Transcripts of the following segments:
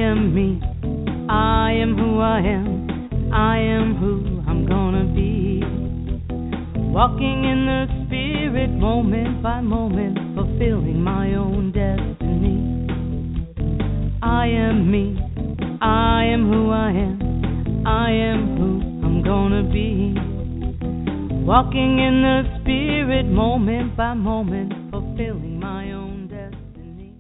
am me. I am who I am. I am who I'm gonna be. Walking in the spirit, moment by moment, fulfilling my own destiny. I am me. I am who I am. I am who I'm gonna be. Walking in the spirit, moment by moment, fulfilling my own destiny.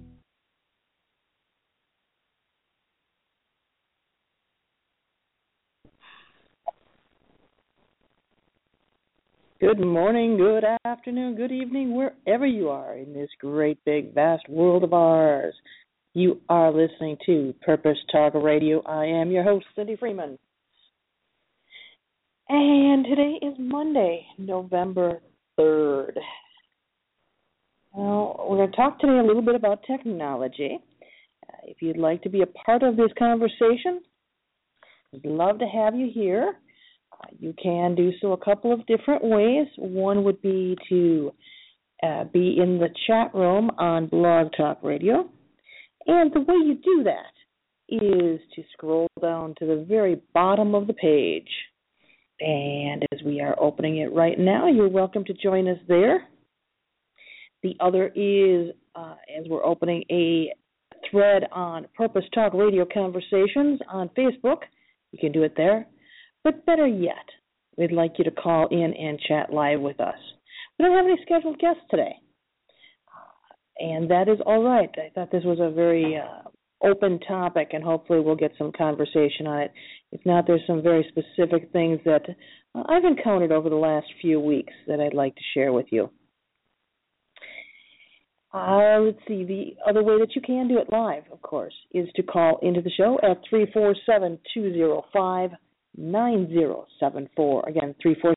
Good morning, good afternoon, good evening, wherever you are in this great, big, vast world of ours. You are listening to Purpose Talk Radio. I am your host, Cindy Freeman. And today is Monday, November 3rd. Well, we're going to talk today a little bit about technology. If you'd like to be a part of this conversation, I'd love to have you here. You can do so a couple of different ways. One would be to be in the chat room on Blog Talk Radio. And the way you do that is to scroll down to the very bottom of the page. And as we are opening it right now, you're welcome to join us there. The other is, as we're opening a thread on Purpose Talk Radio Conversations on Facebook, you can do it there. But better yet, we'd like you to call in and chat live with us. We don't have any scheduled guests today, and that is all right. I thought this was a very open topic, and hopefully we'll get some conversation on it. If not, there's some very specific things that I've encountered over the last few weeks that I'd like to share with you. Let's see, the other way that you can do it live, of course, is to call into the show at 347-205-9074. Again,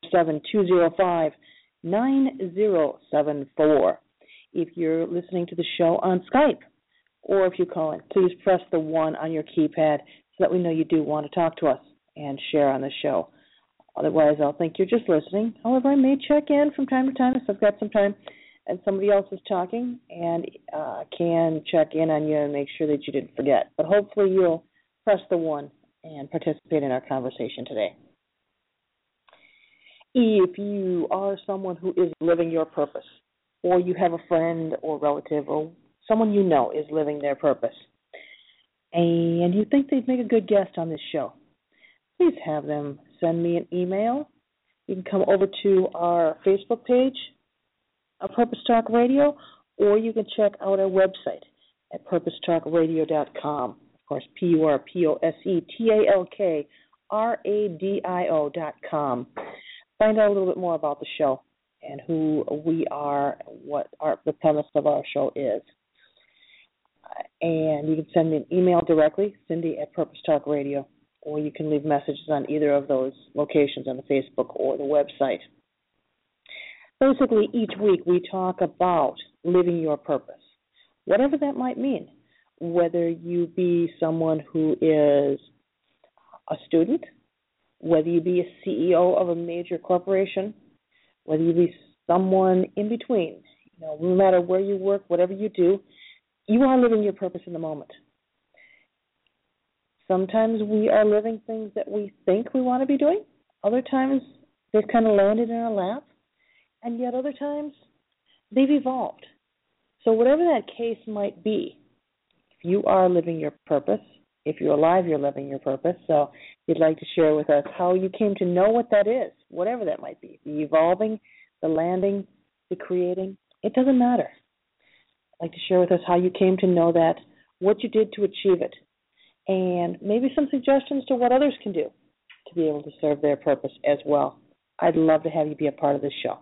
347-205-9074. If you're listening to the show on Skype, or if you call in, please press the 1 on your keypad so that we know you do want to talk to us and share on the show. Otherwise, I'll think you're just listening. However, I may check in from time to time if I've got some time and somebody else is talking, and can check in on you and make sure that you didn't forget. But hopefully you'll press the 1 and participate in our conversation today. If you are someone who is living your purpose, or you have a friend or relative or someone you know is living their purpose, and you think they'd make a good guest on this show, please have them send me an email. You can come over to our Facebook page, Purpose Talk Radio, or you can check out our website at purposetalkradio.com. Of course, PURPOSETALKRADIO.com. Find out a little bit more about the show and who we are, what the premise of our show is. And you can send me an email directly, Cindy at Purpose Talk Radio, or you can leave messages on either of those locations on the Facebook or the website. Basically, each week we talk about living your purpose, whatever that might mean, whether you be someone who is a student, whether you be a CEO of a major corporation, whether you be someone in between. No matter where you work, whatever you do, you are living your purpose in the moment. Sometimes we are living things that we think we want to be doing. Other times they've kind of landed in our lap. And yet other times, they've evolved. So whatever that case might be, if you are living your purpose, if you're alive, you're living your purpose. So if you'd like to share with us how you came to know what that is, whatever that might be, the evolving, the landing, the creating, it doesn't matter. I'd like to share with us how you came to know that, what you did to achieve it, and maybe some suggestions to what others can do to be able to serve their purpose as well. I'd love to have you be a part of this show.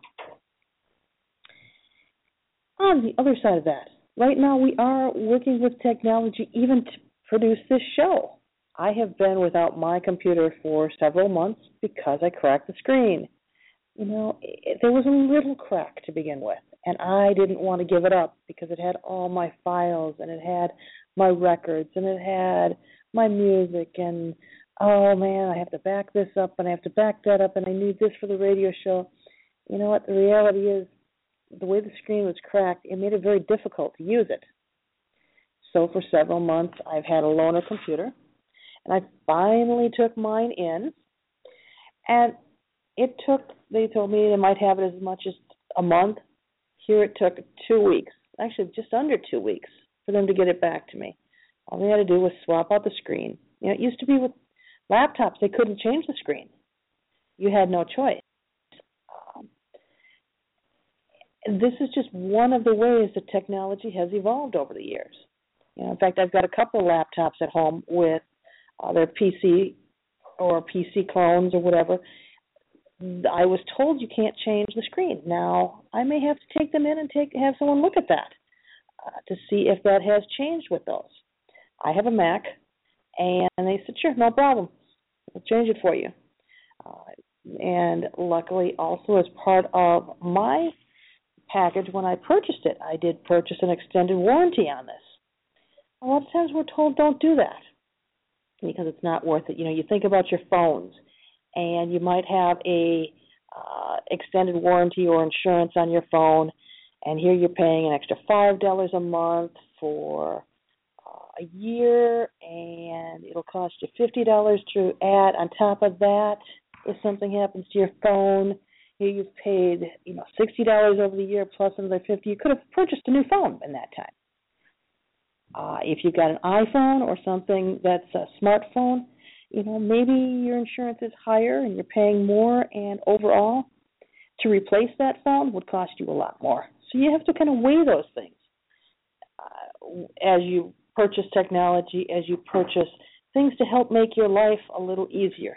On the other side of that, right now we are working with technology even to produce this show. I have been without my computer for several months because I cracked the screen. There was a little crack to begin with, and I didn't want to give it up because it had all my files, and it had my records, and it had my music, and oh man, I have to back this up, and I have to back that up, and I need this for the radio show. You know what, the reality is, the way the screen was cracked, it made it very difficult to use it. So for several months, I've had a loaner computer, and I finally took mine in, and they told me they might have it as much as a month. Here it took 2 weeks, actually just under 2 weeks, for them to get it back to me. All they had to do was swap out the screen. It used to be with laptops, they couldn't change the screen. You had no choice. This is just one of the ways that technology has evolved over the years. In fact, I've got a couple of laptops at home with their PC or PC clones or whatever. I was told you can't change the screen. Now, I may have to take them in and have someone look at that to see if that has changed with those. I have a Mac, and they said, sure, no problem. We'll change it for you. And luckily, also as part of my package when I purchased it, I did purchase an extended warranty on this. A lot of times we're told don't do that because it's not worth it. You think about your phones, and you might have a extended warranty or insurance on your phone, and here you're paying an extra $5 a month for a year, and it'll cost you $50 to add on top of that if something happens to your phone. Here you've paid $60 over the year plus another $50. You could have purchased a new phone in that time. If you've got an iPhone or something that's a smartphone, maybe your insurance is higher and you're paying more, and overall, to replace that phone would cost you a lot more. So you have to kind of weigh those things as you purchase technology, as you purchase things to help make your life a little easier.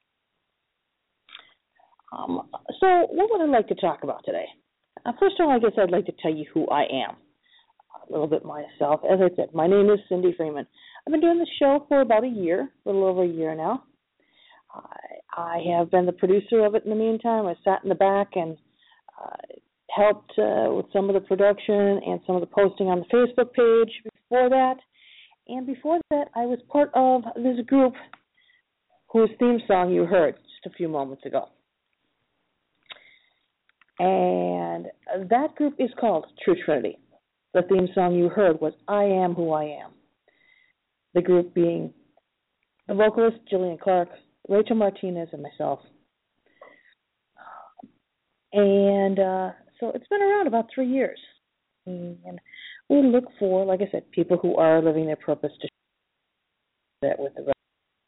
So what would I like to talk about today? First of all, I guess I'd like to tell you who I am, a little bit myself. As I said, my name is Cindy Freeman. I've been doing this show for about a little over a year now. I have been the producer of it in the meantime. I sat in the back and helped with some of the production and some of the posting on the Facebook page before that. And before that, I was part of this group whose theme song you heard just a few moments ago. And that group is called True Trinity. The theme song you heard was I Am Who I Am. The group being the vocalist, Jillian Clark, Rachel Martinez, and myself. And so it's been around about 3 years. And we look for, like I said, people who are living their purpose to share that with the rest.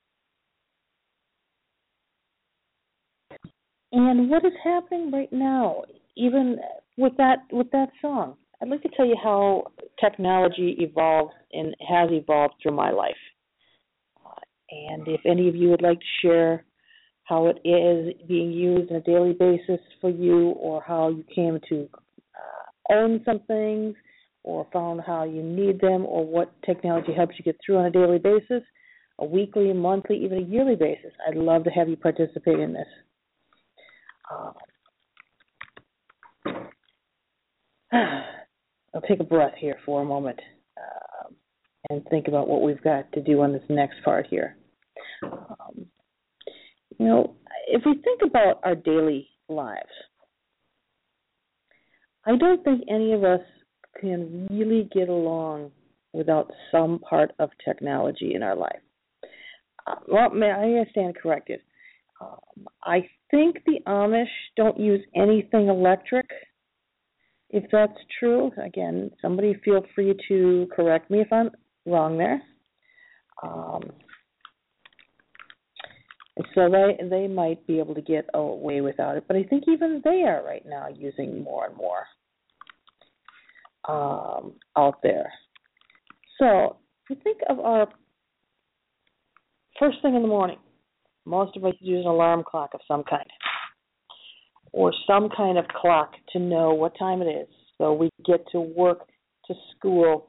And what is happening right now, even with that song, I'd like to tell you how technology evolved and has evolved through my life. And if any of you would like to share how it is being used on a daily basis for you, or how you came to own some things, or found how you need them, or what technology helps you get through on a daily basis, a weekly, monthly, even a yearly basis, I'd love to have you participate in this. I'll take a breath here for a moment and think about what we've got to do on this next part here. If we think about our daily lives, I don't think any of us can really get along without some part of technology in our life. I stand corrected. I think the Amish don't use anything electric. If that's true, again, somebody feel free to correct me if I'm wrong there. So they might be able to get away without it, but I think even they are right now using more and more out there. So if you think of our first thing in the morning, most of us use an alarm clock of some kind, or some kind of clock to know what time it is, so we get to work, to school,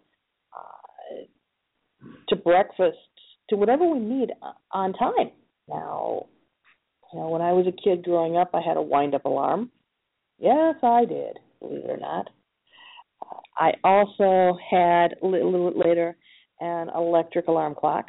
to breakfast, to whatever we need on time. Now, when I was a kid growing up, I had a wind-up alarm. Yes, I did, believe it or not. I also had, a little bit later, an electric alarm clock.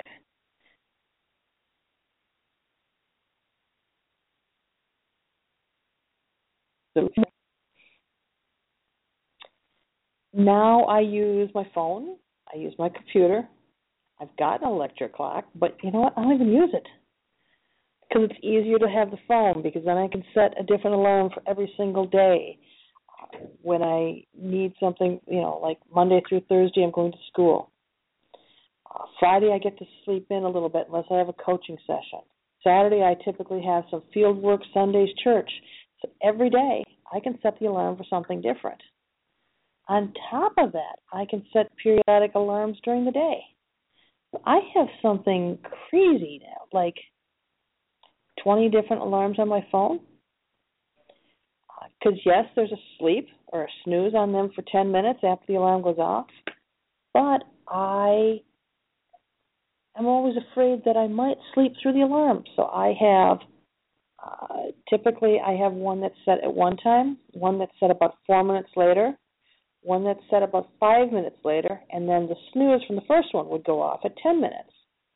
Now I use my phone I use my computer. I've got an electric clock, but you know what? I don't even use it because it's easier to have the phone because then I can set a different alarm for every single day. When I need something, like Monday through Thursday, I'm going to school. Friday, I get to sleep in a little bit unless I have a coaching session. Saturday, I typically have some field work, Sundays, church. So every day, I can set the alarm for something different. On top of that, I can set periodic alarms during the day. I have something crazy now, like 20 different alarms on my phone. Because, yes, there's a sleep or a snooze on them for 10 minutes after the alarm goes off. But I am always afraid that I might sleep through the alarm. So I have, typically I have one that's set at one time, one that's set about 4 minutes later, one that's set about 5 minutes later, and then the snooze from the first one would go off at 10 minutes.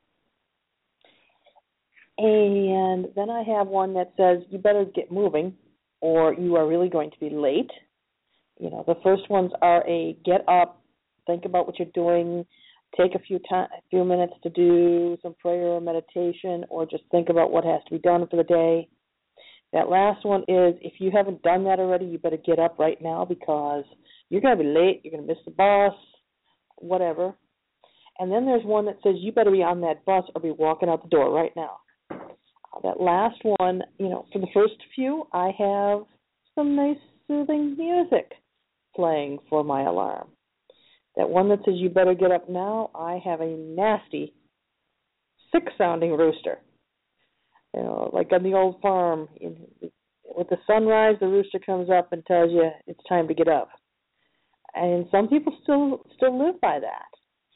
And then I have one that says, you better get moving or you are really going to be late. The first ones are a get up, think about what you're doing, take a few minutes to do some prayer or meditation, or just think about what has to be done for the day. That last one is, if you haven't done that already, you better get up right now because you're going to be late, you're going to miss the bus, whatever. And then there's one that says, you better be on that bus or be walking out the door right now. That last one, for the first few, I have some nice soothing music playing for my alarm. That one that says, you better get up now, I have a nasty, sick-sounding rooster. Like on the old farm, with the sunrise, the rooster comes up and tells you it's time to get up. And some people still live by that.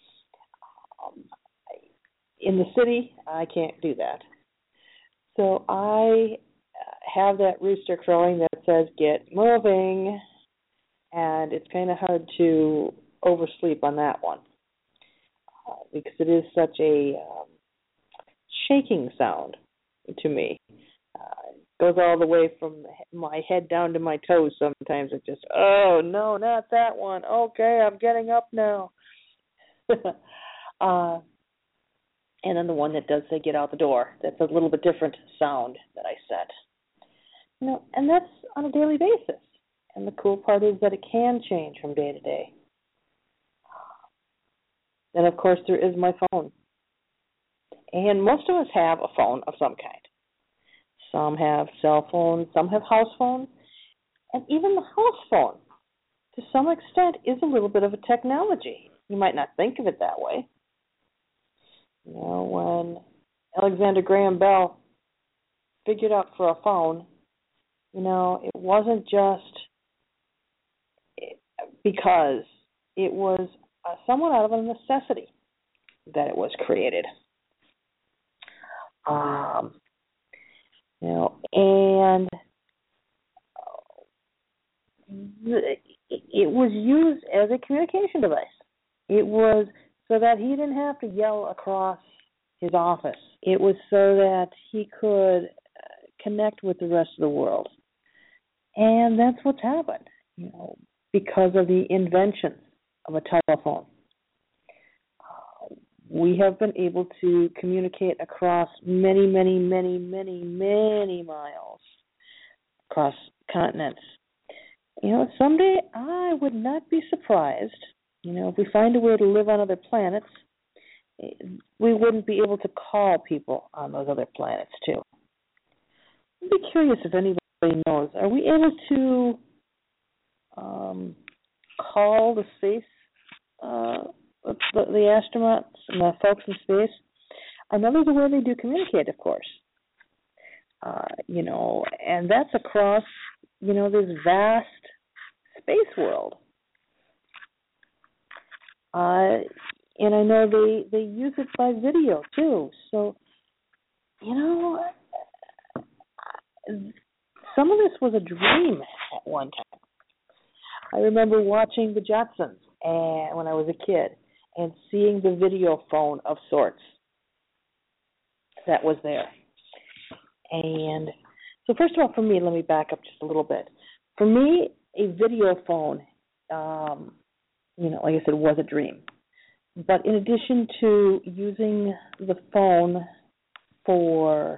In the city, I can't do that. So I have that rooster crowing that says, get moving, and it's kind of hard to oversleep on that one because it is such a shaking sound to me. It goes all the way from my head down to my toes sometimes. It's just, oh, no, not that one. Okay, I'm getting up now. And then the one that does say get out the door, that's a little bit different sound that I set. And that's on a daily basis. And the cool part is that it can change from day to day. And, of course, there is my phone. And most of us have a phone of some kind. Some have cell phones, some have house phones. And even the house phone, to some extent, is a little bit of a technology. You might not think of it that way. When Alexander Graham Bell figured out for a phone, it wasn't just because it was somewhat out of a necessity that it was created. And it was used as a communication device. It was so that he didn't have to yell across his office. It was so that he could connect with the rest of the world. And that's what's happened, because of the invention of a telephone. We have been able to communicate across many, many, many, many, many miles, across continents. Someday I would not be surprised, if we find a way to live on other planets, we wouldn't be able to call people on those other planets too. I'd be curious if anybody knows, are we able to call the space, the astronauts and the folks in space? I know there's a way they do communicate, of course. And that's across, this vast space world. And I know they use it by video, too. So, some of this was a dream at one time. I remember watching the Jetsons when I was a kid and seeing the video phone of sorts that was there. And so first of all, for me, let me back up just a little bit. For me, a video phone, like I said, was a dream. But in addition to using the phone for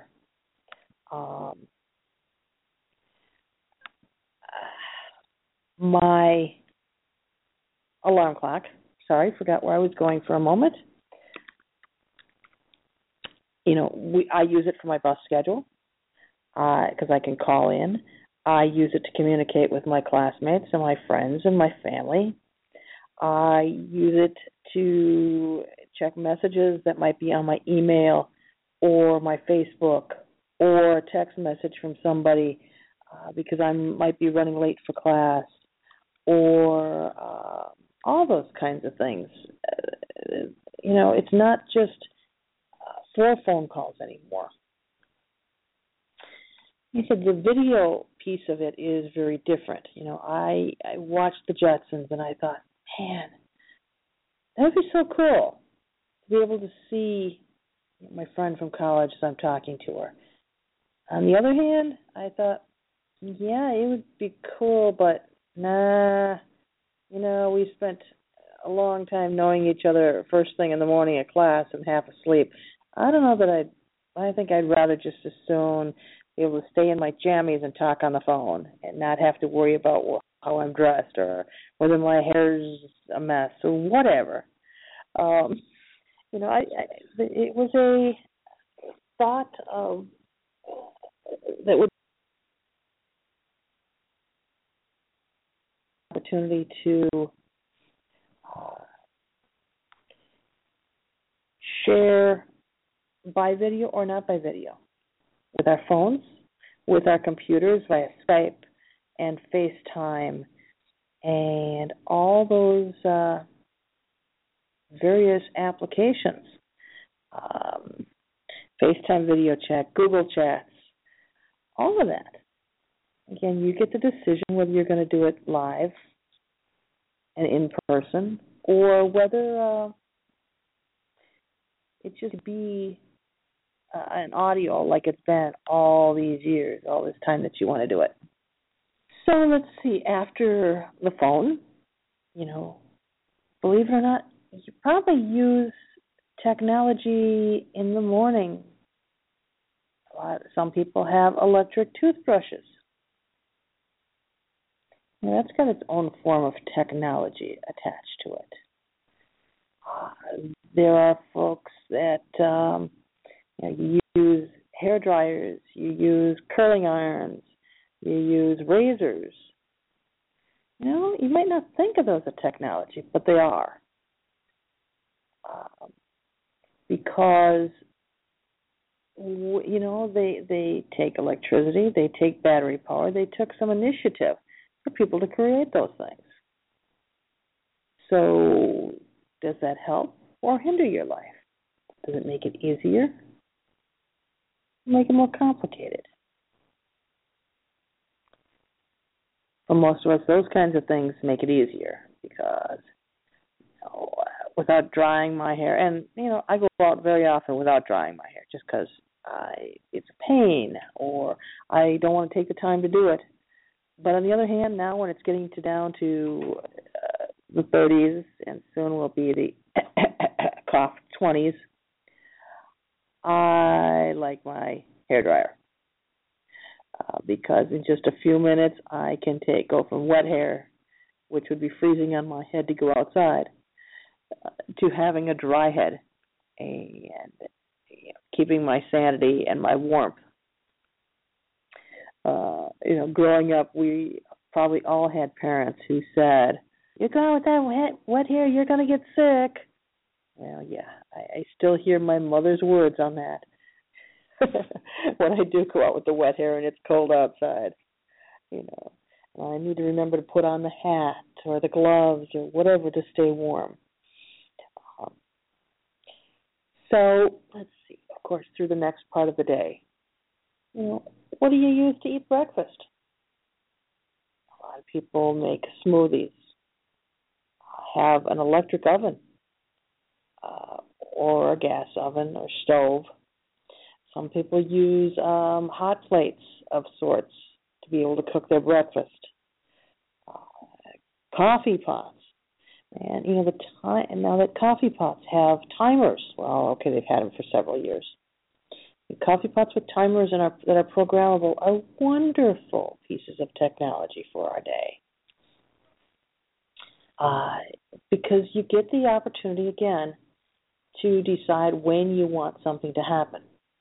my alarm clock, sorry, forgot where I was going for a moment. I use it for my bus schedule because I can call in. I use it to communicate with my classmates and my friends and my family. I use it to check messages that might be on my email or my Facebook or a text message from somebody because I might be running late for class or all those kinds of things. It's not just 4 phone calls anymore. He said the video piece of it is very different. I watched the Jetsons and I thought, man, that would be so cool to be able to see my friend from college as I'm talking to her. On the other hand, I thought, yeah, it would be cool, but nah, we spent a long time knowing each other first thing in the morning at class and half asleep. I don't know that I think I'd rather just as soon be able to stay in my jammies and talk on the phone and not have to worry about how I'm dressed or whether my hair's a mess or whatever. It was a thought of that would be an opportunity to share by video or not by video with our phones, with our computers via Skype and FaceTime and all those various applications. FaceTime video chat, Google Chats, all of that. Again, you get the decision whether you're going to do it live and in person or whether it just be an audio like it's been all these years, all this time that you want to do it. So let's see, after the phone, believe it or not, you probably use technology in the morning. Some people have electric toothbrushes. That's got its own form of technology attached to it. There are folks that you use hair dryers, you use curling irons, you use razors. You might not think of those as technology, but they are. Because, they take electricity, they take battery power, they took some initiative for people to create those things. So, does that help or hinder your life? Does it make it easier? Make it more complicated? For most of us, those kinds of things make it easier because without drying my hair, and I go out very often without drying my hair just because it's a pain or I don't want to take the time to do it. But on the other hand, now when it's getting down to the 30s and soon will be the cough 20s, I like my hair dryer because in just a few minutes I can go from wet hair, which would be freezing on my head to go outside, to having a dry head and keeping my sanity and my warmth. Growing up, we probably all had parents who said, "You're going with that wet hair, you're going to get sick." Well, yeah, I still hear my mother's words on that when I do go out with the wet hair and it's cold outside. I need to remember to put on the hat or the gloves or whatever to stay warm. So let's see, of course, through the next part of the day, what do you use to eat breakfast? A lot of people make smoothies, have an electric oven, or a gas oven or stove. Some people use hot plates of sorts to be able to cook their breakfast. Coffee pots. And the time, and now that coffee pots have timers. Well, okay, they've had them for several years. The coffee pots with timers that are programmable are wonderful pieces of technology for our day. Because you get the opportunity again to decide when you want something to happen.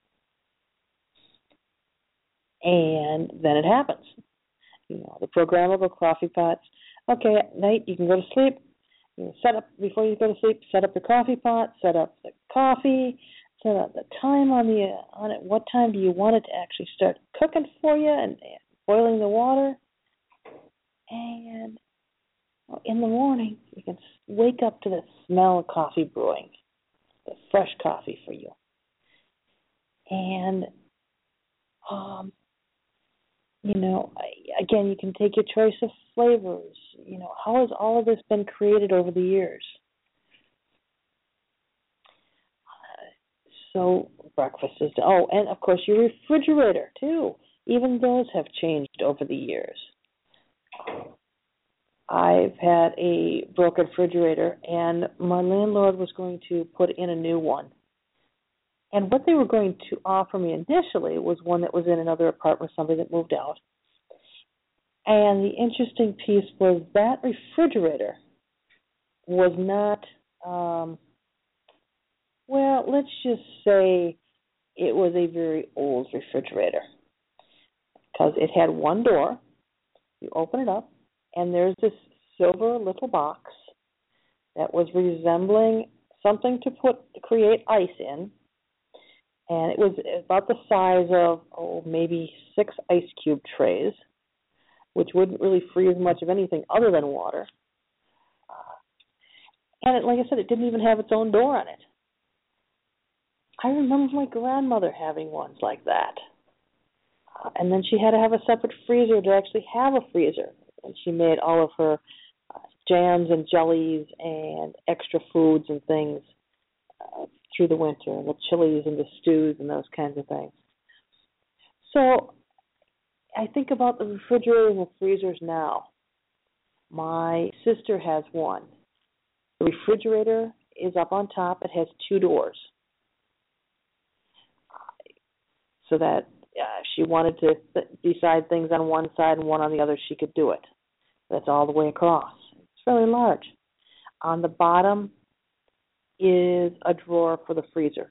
And then it happens. The programmable coffee pots. Okay, at night you can go to sleep. Set up, before you go to sleep, set up the coffee pot, set up the coffee, set up the time on it. What time do you want it to actually start cooking for you and boiling the water? And in the morning, you can wake up to the smell of coffee brewing, the fresh coffee for you. And, again, you can take your choice of flavors. How has all of this been created over the years? So breakfast is, and of course your refrigerator too. Even those have changed over the years. I've had a broken refrigerator, and my landlord was going to put in a new one. And what they were going to offer me initially was one that was in another apartment, somebody that moved out. And the interesting piece was that refrigerator was not, let's just say it was a very old refrigerator. Because it had one door, you open it up, and there's this silver little box that was resembling something to create ice in. And it was about the size of, maybe 6 ice cube trays, which wouldn't really freeze much of anything other than water. And like I said, it didn't even have its own door on it. I remember my grandmother having ones like that. And then she had to have a separate freezer to actually have a freezer. And she made all of her jams and jellies and extra foods and things through the winter, the chilies and the stews and those kinds of things. So I think about the refrigerators and the freezers now. My sister has one. The refrigerator is up on top. It has 2 doors. So that if she wanted to decide things on one side and one on the other, she could do it. That's all the way across. It's fairly large. On the bottom is a drawer for the freezer.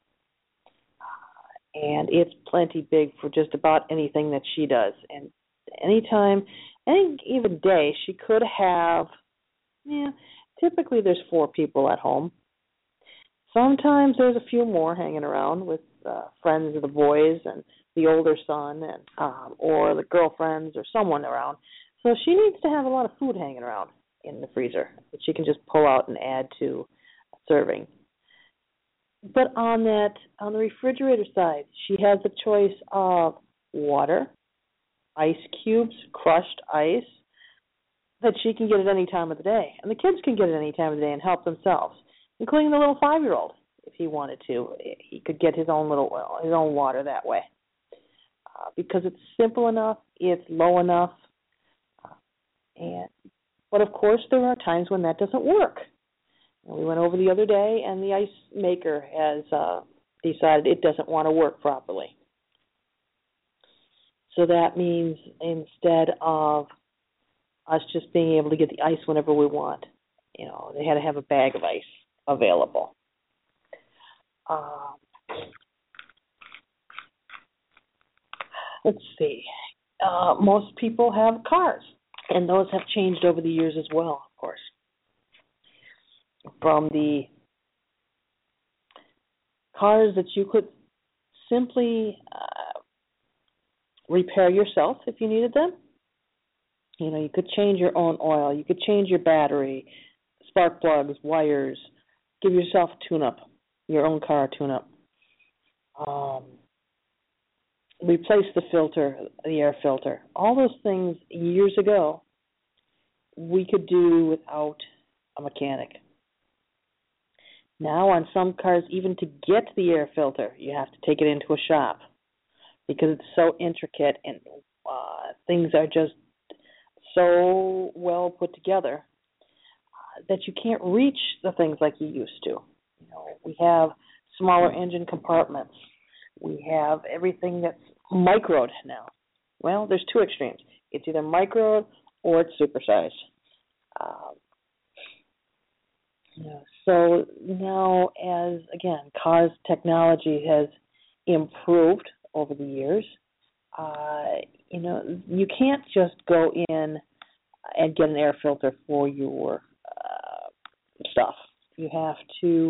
And it's plenty big for just about anything that she does. And anytime, any given day, she could have, typically there's 4 people at home. Sometimes there's a few more hanging around with friends of the boys and the older son, and or the girlfriends or someone around. So she needs to have a lot of food hanging around in the freezer that she can just pull out and add to serving. But on the refrigerator side, she has the choice of water, ice cubes, crushed ice, that she can get at any time of the day. And the kids can get at any time of the day and help themselves, including the little 5-year-old. If he wanted to, he could get his own water that way. Because it's simple enough, it's low enough. But of course, there are times when that doesn't work. We went over the other day, and the ice maker has decided it doesn't want to work properly. So that means instead of us just being able to get the ice whenever we want, they had to have a bag of ice available. Let's see. Most people have cars, and those have changed over the years as well, of course. From the cars that you could simply repair yourself if you needed them. You could change your own oil. You could change your battery, spark plugs, wires, give yourself a tune-up, your own car tune-up. Replace the filter, the air filter. All those things years ago we could do without a mechanic. Now on some cars, even to get the air filter, you have to take it into a shop because it's so intricate and things are just so well put together that you can't reach the things like you used to. You know, we have smaller engine compartments. We have everything that's microed now. Well, there's two extremes. It's either microed or it's supersized. So now, as again, cars technology has improved over the years, you can't just go in and get an air filter for your stuff. You have to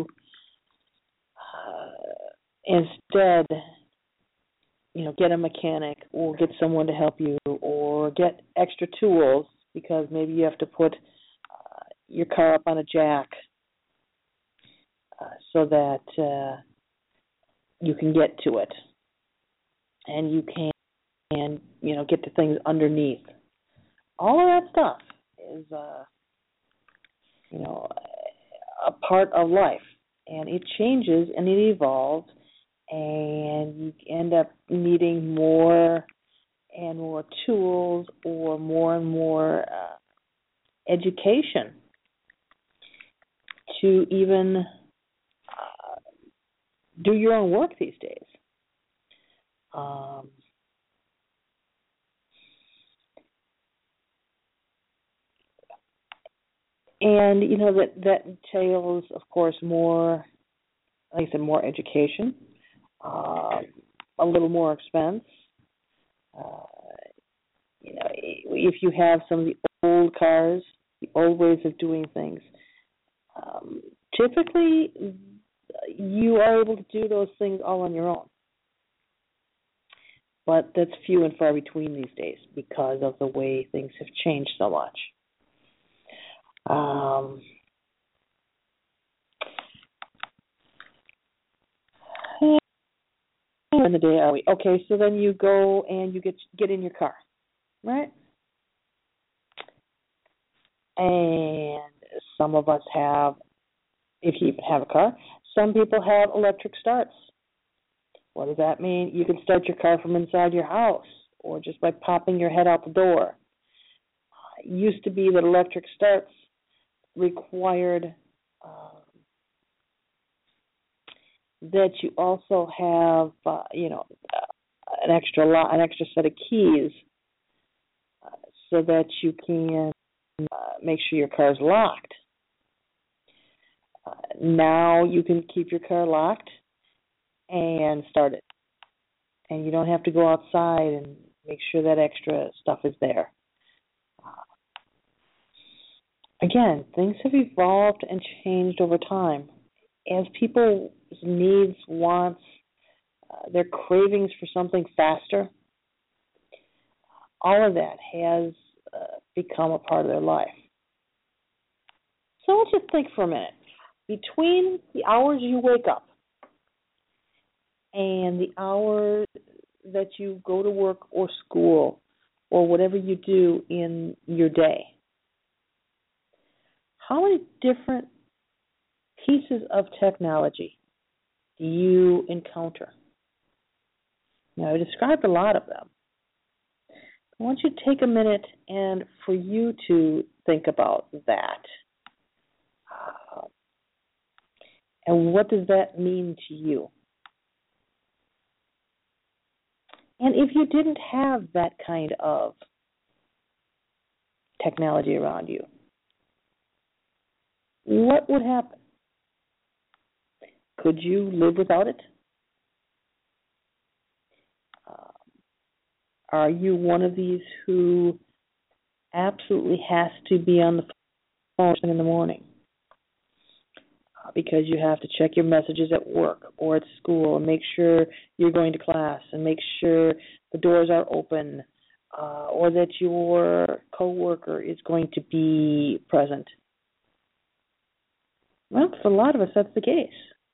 instead, get a mechanic or get someone to help you or get extra tools because maybe you have to put your car up on a jack so that you can get to it and you can, get the things underneath. All of that stuff is, a part of life, and it changes and it evolves, and you end up needing more and more tools or more and more education to even do your own work these days. And, that entails, of course, more, like I said, more education, a little more expense. If you have some of the old cars, the old ways of doing things, typically you are able to do those things all on your own. But that's few and far between these days because of the way things have changed so much. In the day are we? Okay, so then you go and you get in your car, right? And some of us have, if you even have a car, some people have electric starts. What does that mean? You can start your car from inside your house or just by popping your head out the door. It used to be that electric starts required that you also have, an extra set of keys so that you can make sure your car's locked. Now you can keep your car locked and start it, and you don't have to go outside and make sure that extra stuff is there. Again, things have evolved and changed over time. As people's needs, wants, their cravings for something faster, all of that has become a part of their life. So let's just think for a minute. Between the hours you wake up and the hours that you go to work or school or whatever you do in your day, how many different pieces of technology do you encounter? Now, I described a lot of them. I want you to take a minute and for you to think about that. And what does that mean to you? And if you didn't have that kind of technology around you, what would happen? Could you live without it? Are you one of these who absolutely has to be on the phone in the morning because you have to check your messages at work or at school and make sure you're going to class and make sure the doors are open or that your coworker is going to be present? Well, for a lot of us, that's the case.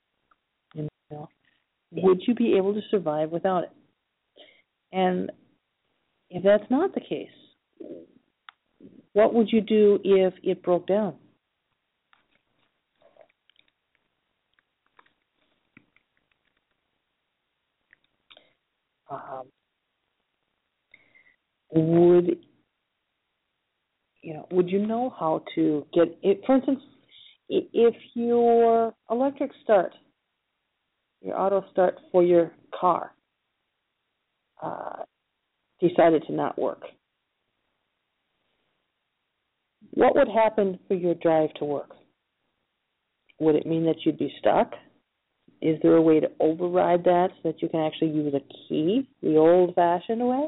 Would you be able to survive without it? And if that's not the case, what would you do if it broke down? Would would you know how to get it? For instance, if your electric start, your auto start for your car, decided to not work, what would happen for your drive to work? Would it mean that you'd be stuck? Is there a way to override that so that you can actually use a key, the old-fashioned way?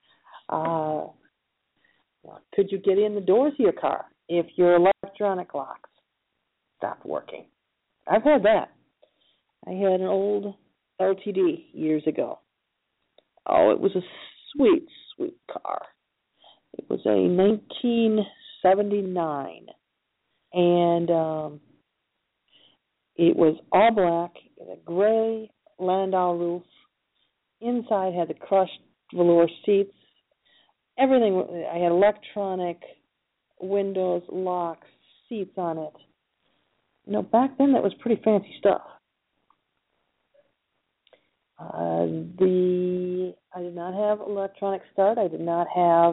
Could you get in the doors of your car if your electronic locks stopped working? I've had that. I had an old LTD years ago. Oh, it was a sweet, sweet car. It was a 1979, and it was all black, with a gray Landau roof. Inside had the crushed velour seats. Everything. I had electronic windows, locks, seats on it. Back then that was pretty fancy stuff. I did not have electronic start. I did not have,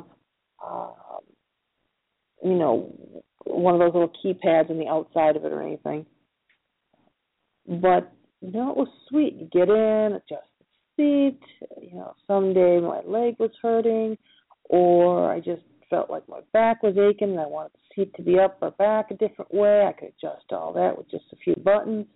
one of those little keypads on the outside of it or anything. But, it was sweet. You get in, adjust the seat. Someday my leg was hurting, or I just felt like my back was aching and I wanted the seat to be up or back a different way. I could adjust all that with just a few buttons.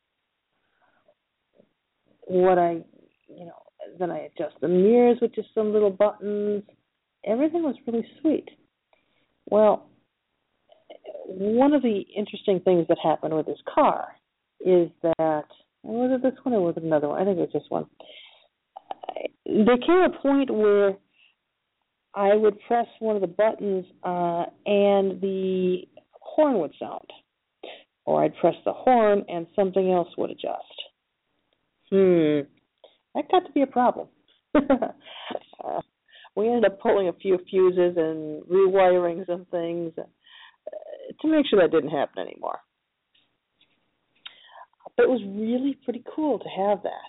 Then I adjust the mirrors with just some little buttons. Everything was really sweet. Well, one of the interesting things that happened with this car is that, was it this one or was it another one? I think it was this one. There came a point where I would press one of the buttons and the horn would sound. Or I'd press the horn and something else would adjust. That got to be a problem. We ended up pulling a few fuses and rewiring some things to make sure that didn't happen anymore. But it was really pretty cool to have that.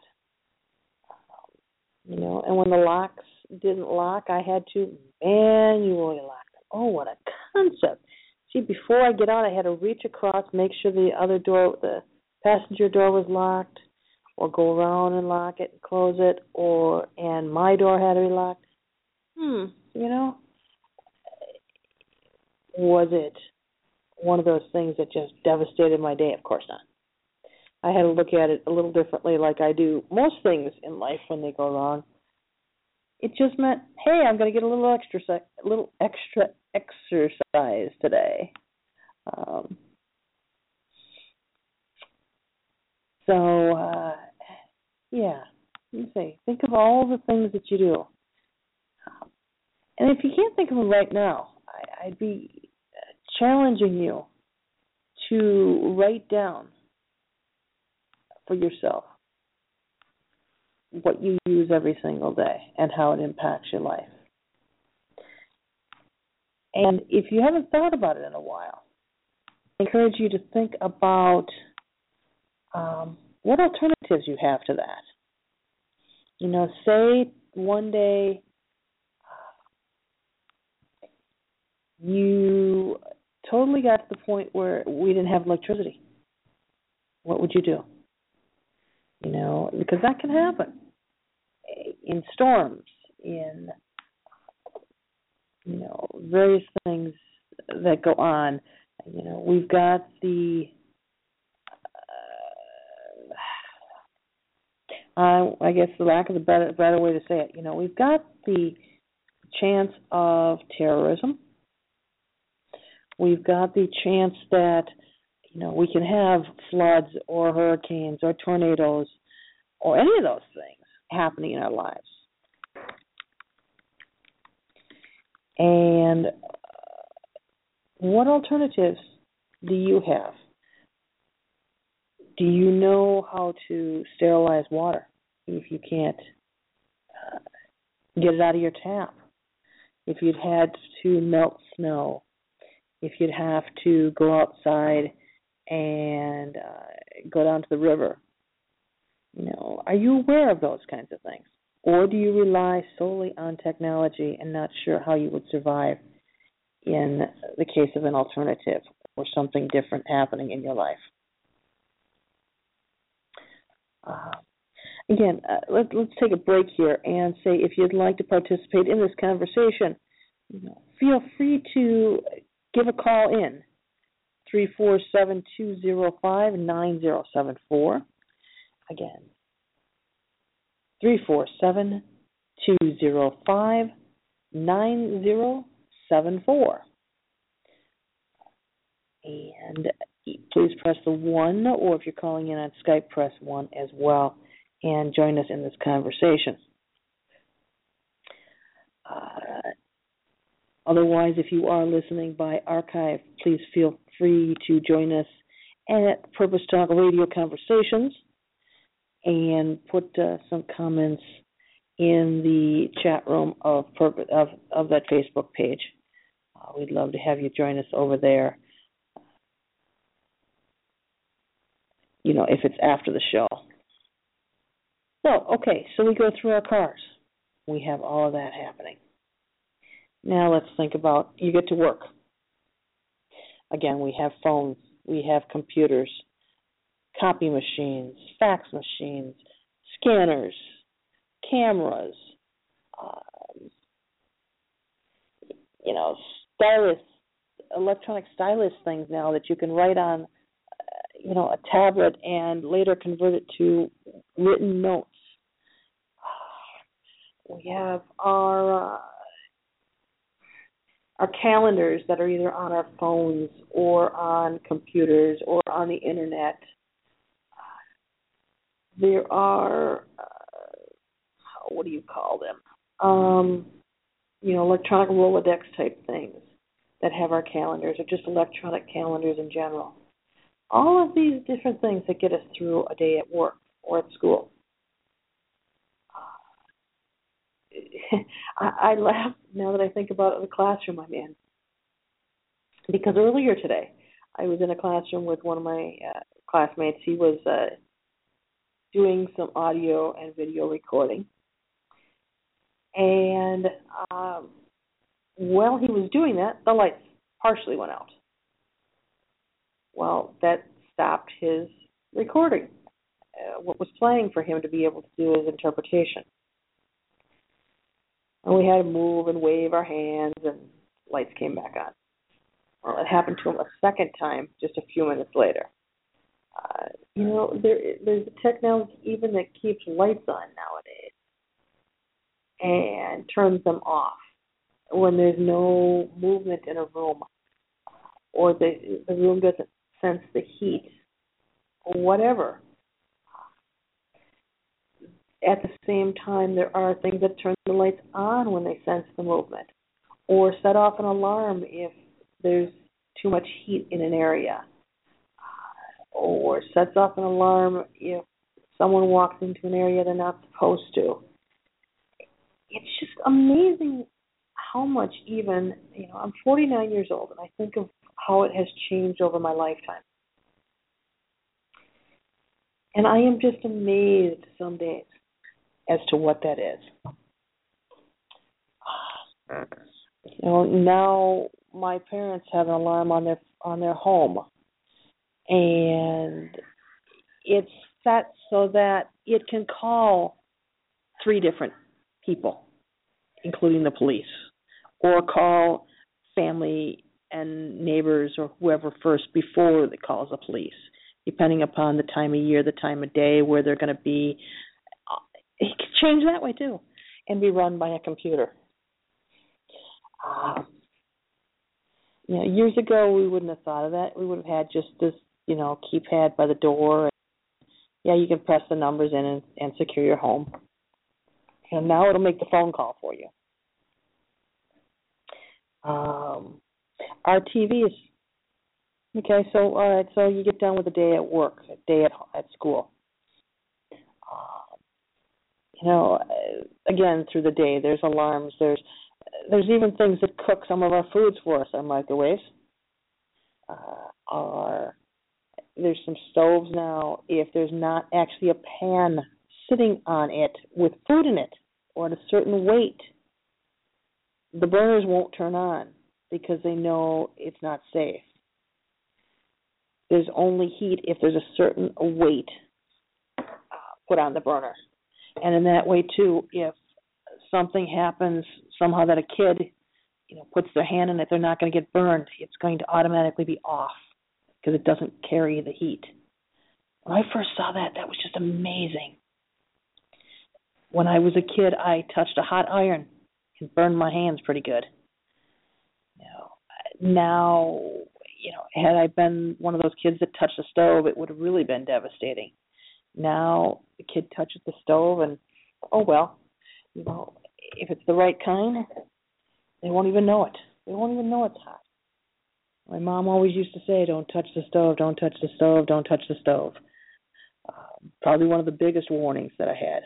And when the locks didn't lock, I had to manually lock them. Oh, what a concept. See, before I get out, I had to reach across, make sure the other door, the passenger door was locked, or go around and lock it and close it, and my door had to be locked. Was it one of those things that just devastated my day? Of course not. I had to look at it a little differently, like I do most things in life when they go wrong. It just meant, hey, I'm going to get a little extra exercise today. You say, think of all the things that you do. And if you can't think of them right now, I'd be challenging you to write down for yourself what you use every single day and how it impacts your life. And if you haven't thought about it in a while, I encourage you to think about what alternatives you have to that. Say one day you totally got to the point where we didn't have electricity. What would you do? Because that can happen in storms, in, various things that go on. We've got the, I guess the lack of a better way to say it, we've got the chance of terrorism. We've got the chance that, we can have floods or hurricanes or tornadoes or any of those things happening in our lives. And what alternatives do you have? Do you know how to sterilize water if you can't get it out of your tap? If you'd had to melt snow? If you'd have to go outside and go down to the river? Are you aware of those kinds of things? Or do you rely solely on technology and not sure how you would survive in the case of an alternative or something different happening in your life. Again, let's take a break here and say if you'd like to participate in this conversation, feel free to give a call in, 347-205-9074. Again, 347-205-9074. And please press the 1, or if you're calling in on Skype, press 1 as well, and join us in this conversation. Otherwise, if you are listening by archive, please feel free to join us at Purpose Talk Radio Conversations and put some comments in the chat room of that Facebook page. We'd love to have you join us over there. If it's after the show. So we go through our cars. We have all of that happening. Now let's think about, you get to work. Again, we have phones, we have computers, copy machines, fax machines, scanners, cameras, stylus, electronic stylus things now that you can write on a tablet and later convert it to written notes. We have our calendars that are either on our phones or on computers or on the internet. There are, what do you call them? Electronic Rolodex type things that have our calendars, or just electronic calendars in general. All of these different things that get us through a day at work or at school. I laugh now that I think about the classroom I'm in. Because earlier today, I was in a classroom with one of my classmates. He was doing some audio and video recording. And while he was doing that, the lights partially went out. Well, that stopped his recording, what was playing for him to be able to do his interpretation. And we had to move and wave our hands, and lights came back on. Well, it happened to him a second time just a few minutes later. There's a technology even that keeps lights on nowadays and turns them off when there's no movement in a room or the room doesn't sense the heat or whatever. At the same time, there are things that turn the lights on when they sense the movement, or set off an alarm if there's too much heat in an area, or sets off an alarm if someone walks into an area they're not supposed to. It's just amazing how much even, I'm 49 years old, and I think of how it has changed over my lifetime. And I am just amazed some days as to what that is. Now my parents have an alarm on their home, and it's set so that it can call 3 different people, including the police, or call family and neighbors or whoever first before it calls the police, depending upon the time of year, the time of day, where they're going to be. It can change that way too, and be run by a computer. Years ago, we wouldn't have thought of that. We would have had just this, keypad by the door. You can press the numbers in and secure your home. And now it'll make the phone call for you. Our TVs. Okay, so all right, so you get done with a day at work, a day at school. Again, through the day, there's alarms. There's even things that cook some of our foods for us, our microwaves. There's some stoves now. If there's not actually a pan sitting on it with food in it or at a certain weight, the burners won't turn on. because they know it's not safe. There's only heat if there's a certain weight put on the burner. And in that way, too, if something happens somehow that a kid, puts their hand in it, they're not going to get burned. It's going to automatically be off because it doesn't carry the heat. When I first saw that, that was just amazing. When I was a kid, I touched a hot iron and burned my hands pretty good. Now, had I been one of those kids that touched the stove, it would have really been devastating. Now, the kid touches the stove and, if it's the right kind, they won't even know it. They won't even know it's hot. My mom always used to say, don't touch the stove, don't touch the stove, don't touch the stove. Probably one of the biggest warnings that I had.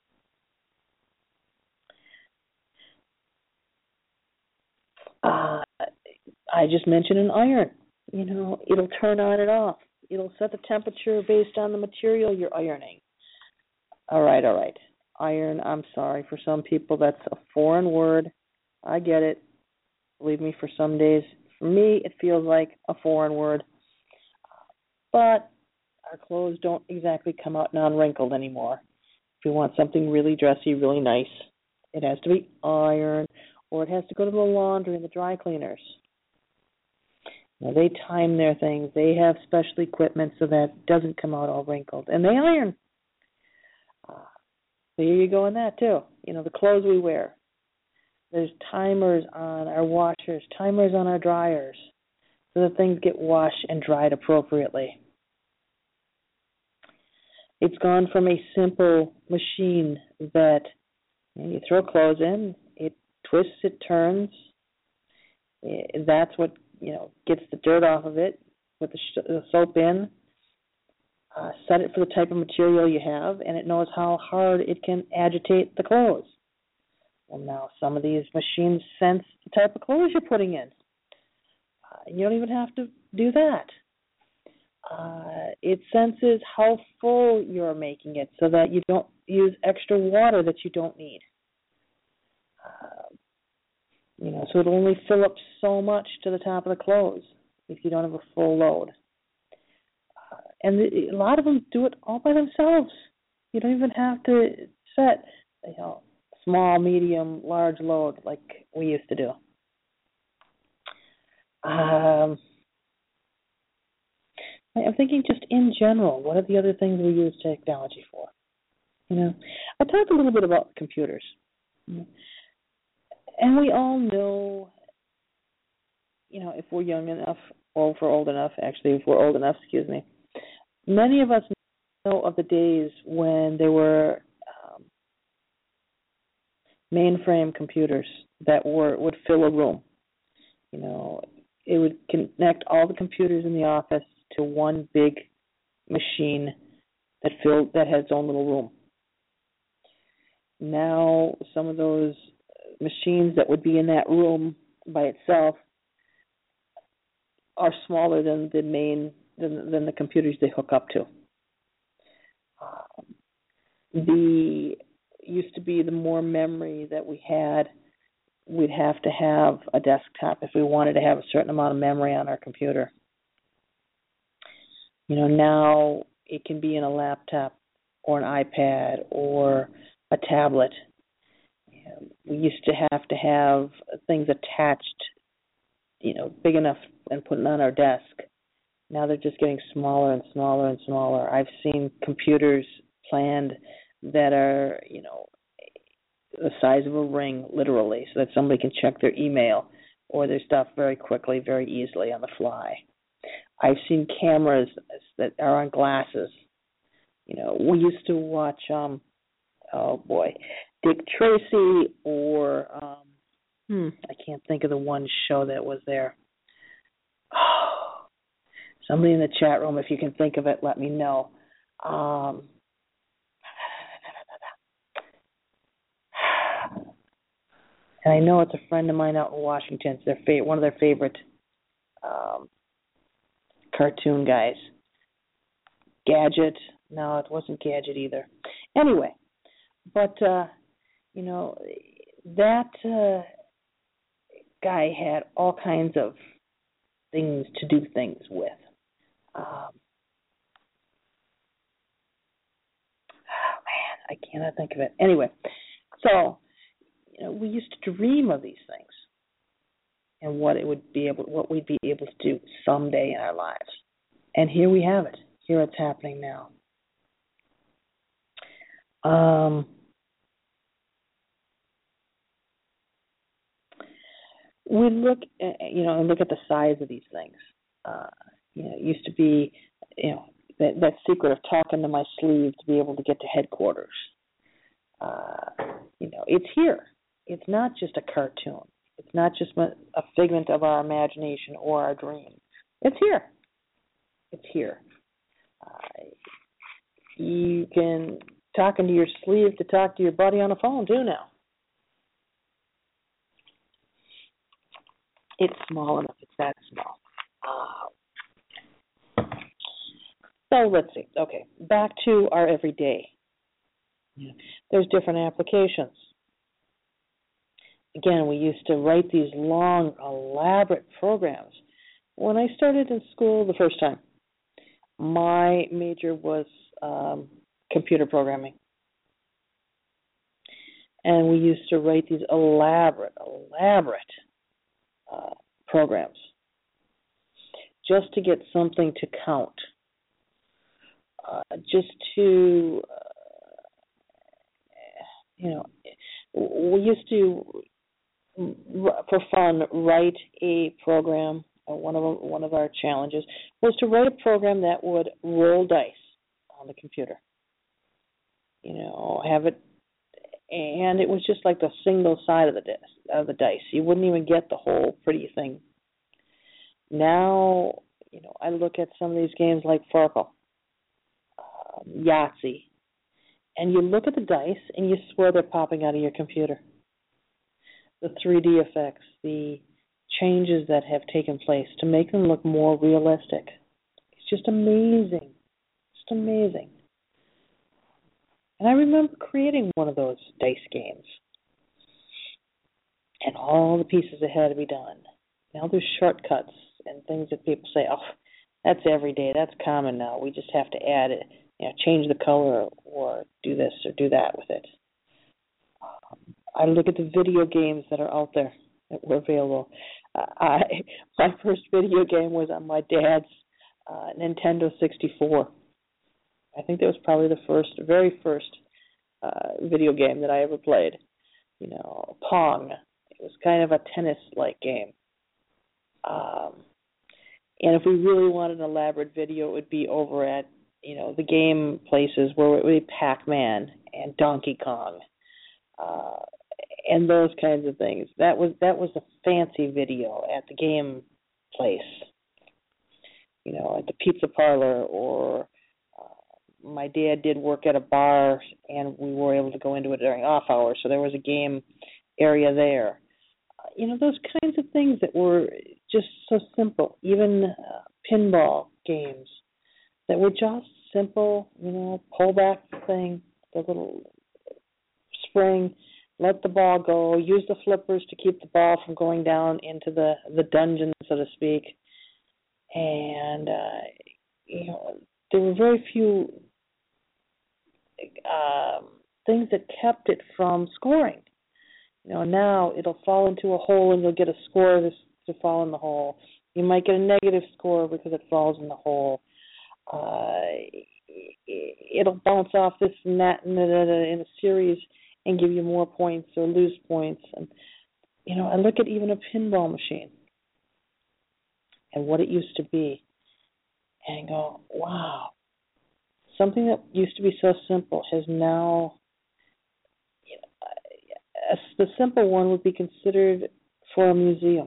I just mentioned an iron. It'll turn on and off. It'll set the temperature based on the material you're ironing. All right. Iron, I'm sorry. For some people, that's a foreign word. I get it. Believe me, for some days. For me, it feels like a foreign word. But our clothes don't exactly come out non-wrinkled anymore. If you want something really dressy, really nice, it has to be ironed, or it has to go to the laundry and the dry cleaners. Now, they time their things. They have special equipment so that it doesn't come out all wrinkled. And they iron. So here you go on that, too. The clothes we wear. There's timers on our washers, timers on our dryers, so that things get washed and dried appropriately. It's gone from a simple machine that you throw clothes in, it twists, it turns. That's what gets the dirt off of it. Put the soap in, set it for the type of material you have, and it knows how hard it can agitate the clothes. Well, now some of these machines sense the type of clothes you're putting in. You don't even have to do that. It senses how full you're making it so that you don't use extra water that you don't need. So it'll only fill up so much to the top of the clothes if you don't have a full load. And a lot of them do it all by themselves. You don't even have to set, small, medium, large load like we used to do. I'm thinking just in general, what are the other things we use technology for? I talked a little bit about computers. And we all know, if we're young enough, or if we're old enough, many of us know of the days when there were mainframe computers that would fill a room. It would connect all the computers in the office to one big machine that had its own little room. Now, some of those machines that would be in that room by itself are smaller than the computers they hook up to. Used to be the more memory that we had, we'd have to have a desktop if we wanted to have a certain amount of memory on our computer. Now it can be in a laptop or an iPad or a tablet. We used to have things attached, big enough and put it on our desk. Now they're just getting smaller and smaller and smaller. I've seen computers planned that are, the size of a ring, literally, so that somebody can check their email or their stuff very quickly, very easily on the fly. I've seen cameras that are on glasses. We used to watch, Dick Tracy or, I can't think of the one show that was there. Somebody in the chat room, if you can think of it, let me know. And I know it's a friend of mine out in Washington. It's one of their favorite cartoon guys. Gadget. No, it wasn't Gadget either. Anyway, but, that guy had all kinds of things to do things with. Oh man, I cannot think of it. Anyway, so we used to dream of these things and what we'd be able to do someday in our lives. And here we have it. Here it's happening now. We look at, and look at the size of these things. It used to be, that secret of talking to my sleeve to be able to get to headquarters. It's here. It's not just a cartoon. It's not just a figment of our imagination or our dream. It's here. It's here. You can talk into your sleeve to talk to your buddy on the phone too now. It's small enough. It's that small. So let's see. Okay, back to our everyday. There's different applications. Again, we used to write these long, elaborate programs. When I started in school the first time, my major was computer programming. And we used to write these elaborate programs just to get something to count, just to, we used to, for fun, write a program. One of our challenges was to write a program that would roll dice on the computer. Have it, and it was just like the single side of the dice. You wouldn't even get the whole pretty thing. Now, I look at some of these games like Farkle, Yahtzee, and you look at the dice and you swear they're popping out of your computer. The 3D effects, the changes that have taken place to make them look more realistic. It's just amazing. Just amazing. And I remember creating one of those dice games. And all the pieces that had to be done. Now there's shortcuts and things that people say, oh, that's every day. That's common now. We just have to add it, change the color or do this or do that with it. I look at the video games that are out there that were available. My first video game was on my dad's Nintendo 64. I think that was probably the very first video game that I ever played. Pong. It was kind of a tennis-like game. And if we really wanted an elaborate video, it would be over at, the game places where it would be Pac-Man and Donkey Kong. And those kinds of things. That was a fancy video at the game place, at the pizza parlor, or my dad did work at a bar, and we were able to go into it during off hours, so there was a game area there. Those kinds of things that were just so simple. Even pinball games that were just simple, pull back the thing, the little spring, let the ball go, use the flippers to keep the ball from going down into the dungeon, so to speak. And, there were very few things that kept it from scoring. Now it'll fall into a hole and you'll get a score to fall in the hole. You might get a negative score because it falls in the hole. It'll bounce off this and that in a series and give you more points or lose points. And, I look at even a pinball machine and what it used to be and go, wow, something that used to be so simple has now, the simple one would be considered for a museum.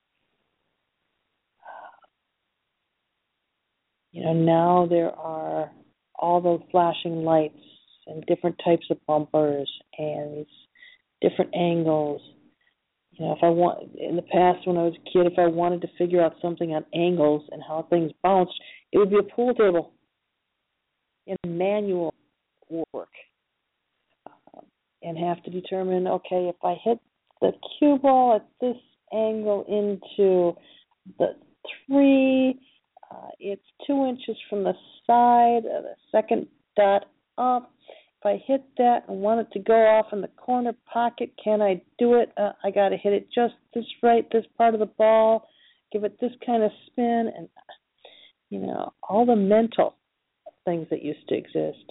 Now there are all those flashing lights and different types of bumpers and different angles. If I want, in the past when I was a kid, if I wanted to figure out something on angles and how things bounced, it would be a pool table in manual work. And have to determine, okay, if I hit the cue ball at this angle into the 3. It's 2 inches from the side, the second dot up. If I hit that and want it to go off in the corner pocket, can I do it? I got to hit it just this right, this part of the ball, give it this kind of spin, and, all the mental things that used to exist.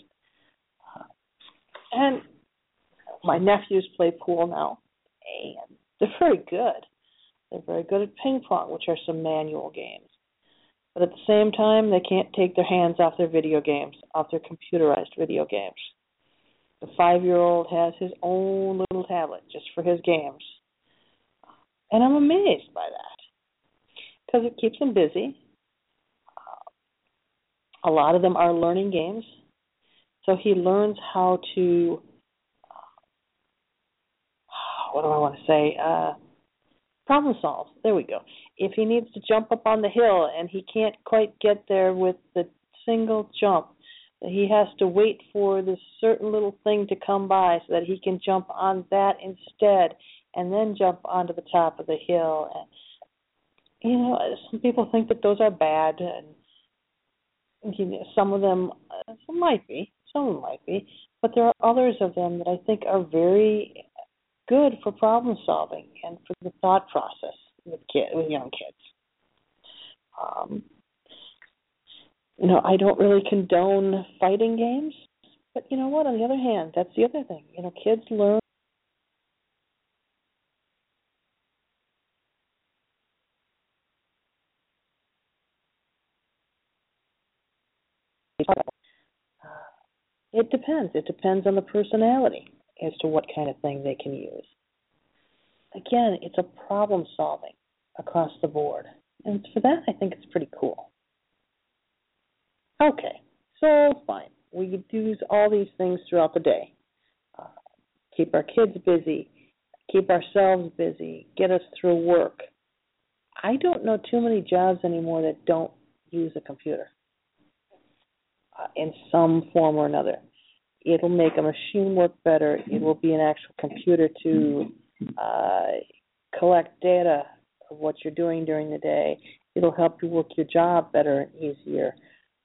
And my nephews play pool now, and they're very good. They're very good at ping pong, which are some manual games. But at the same time, they can't take their hands off their video games, off their computerized video games. The 5-year-old has his own little tablet just for his games. And I'm amazed by that because it keeps him busy. A lot of them are learning games. So he learns how to, problem solve. There we go. If he needs to jump up on the hill and he can't quite get there with the single jump, he has to wait for this certain little thing to come by so that he can jump on that instead and then jump onto the top of the hill. And, some people think that those are bad, and some of them, some might be, but there are others of them that I think are very good for problem solving and for the thought process with young kids. I don't really condone fighting games, but you know what? On the other hand, that's the other thing. Kids learn. It depends. It depends on the personality as to what kind of thing they can use. Again, it's a problem solving across the board. And for that, I think it's pretty cool. Okay, so fine. We use all these things throughout the day. Keep our kids busy, keep ourselves busy, get us through work. I don't know too many jobs anymore that don't use a computer in some form or another. It'll make a machine work better. It will be an actual computer to collect data of what you're doing during the day. It'll help you work your job better and easier.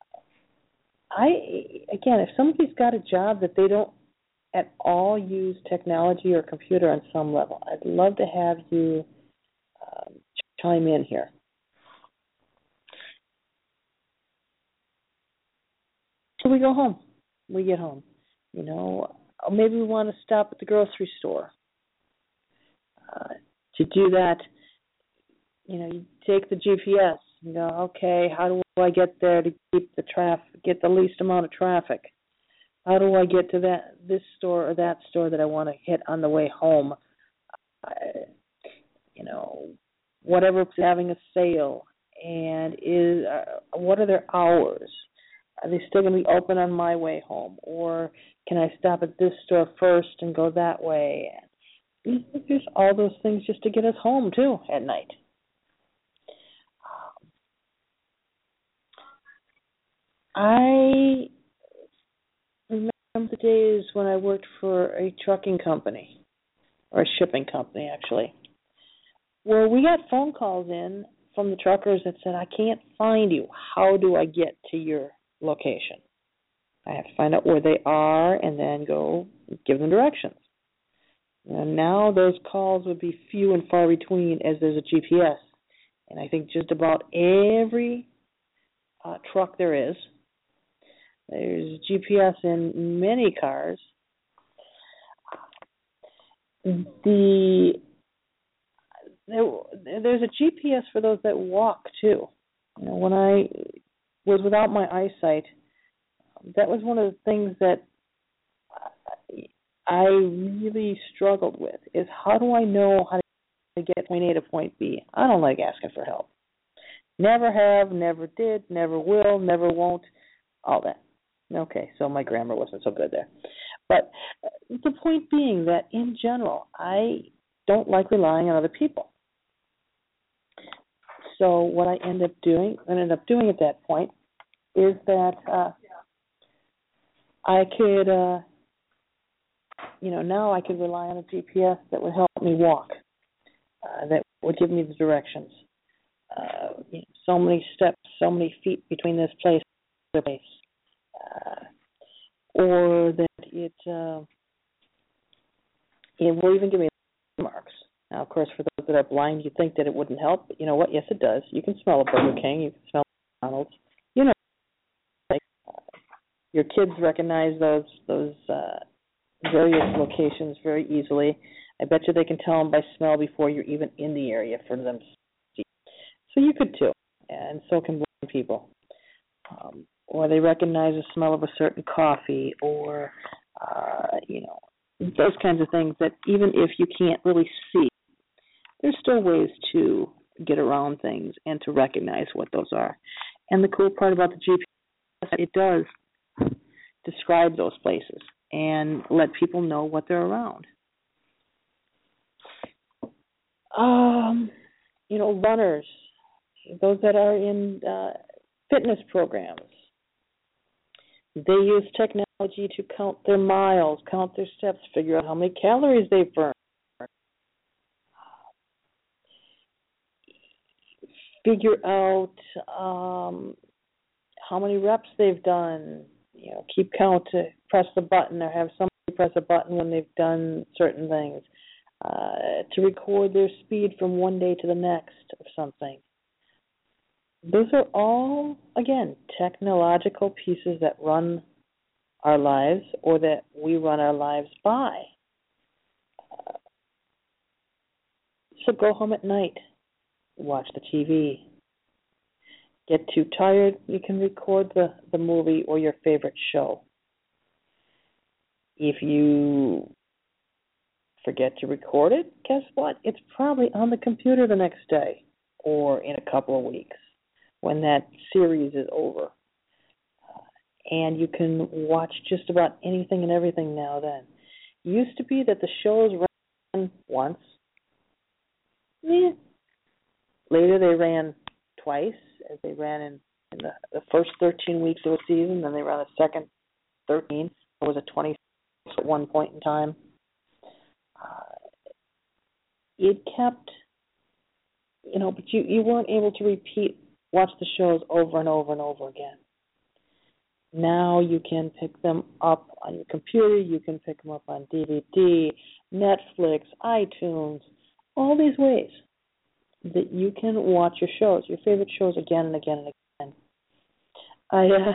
If somebody's got a job that they don't at all use technology or computer on some level, I'd love to have you chime in here. So we go home. We get home. Maybe we want to stop at the grocery store. To do that, you take the GPS. Okay, how do I get there to keep get the least amount of traffic? How do I get to this store or that store that I want to hit on the way home? Whatever's having a sale, and what are their hours? Are they still going to be open on my way home, or can I stop at this store first and go that way? There's all those things just to get us home too at night. I remember the days when I worked for a trucking company, or a shipping company actually, where we got phone calls in from the truckers that said, I can't find you. How do I get to your location? I have to find out where they are and then go give them directions. And now those calls would be few and far between as there's a GPS. And I think just about every truck there is. There's GPS in many cars. There's a GPS for those that walk too. When I was without my eyesight, that was one of the things that I really struggled with, is how do I know how to get point A to point B? I don't like asking for help. Never have, never did, never will, never won't, all that. Okay, so my grammar wasn't so good there. But the point being that, in general, I don't like relying on other people. So what I ended up doing at that point is that I could, now I could rely on a GPS that would help me walk, that would give me the directions. So many steps, so many feet between this place and the place. Or that it will even give me marks. Now, of course, for those that are blind, you think that it wouldn't help, but you know what? Yes, it does. You can smell a Burger King, you can smell McDonald's. You know, like, your kids recognize those various locations very easily. I bet you they can tell them by smell before you're even in the area for them to see. So you could too, and so can blind people. Or they recognize the smell of a certain coffee, or those kinds of things that even if you can't really see, there's still ways to get around things and to recognize what those are. And the cool part about the GPS, it does describe those places and let people know what they're around. Runners, those that are in fitness programs, they use technology to count their miles, count their steps, figure out how many calories they've burned, figure out how many reps they've done, keep count to press the button or have somebody press a button when they've done certain things, to record their speed from one day to the next of something. Those are all, again, technological pieces that run our lives or that we run our lives by. So go home at night, watch the TV. Get too tired, you can record the movie or your favorite show. If you forget to record it, guess what? It's probably on the computer the next day or in a couple of weeks when that series is over. And you can watch just about anything and everything now then. It used to be that the shows ran once. Later they ran twice, as they ran in the first 13 weeks of a season, then they ran the second 13. It was a 26 at one point in time. It kept, but you weren't able to watch the shows over and over and over again. Now you can pick them up on your computer, you can pick them up on DVD, Netflix, iTunes, all these ways that you can watch your shows, your favorite shows again and again and again.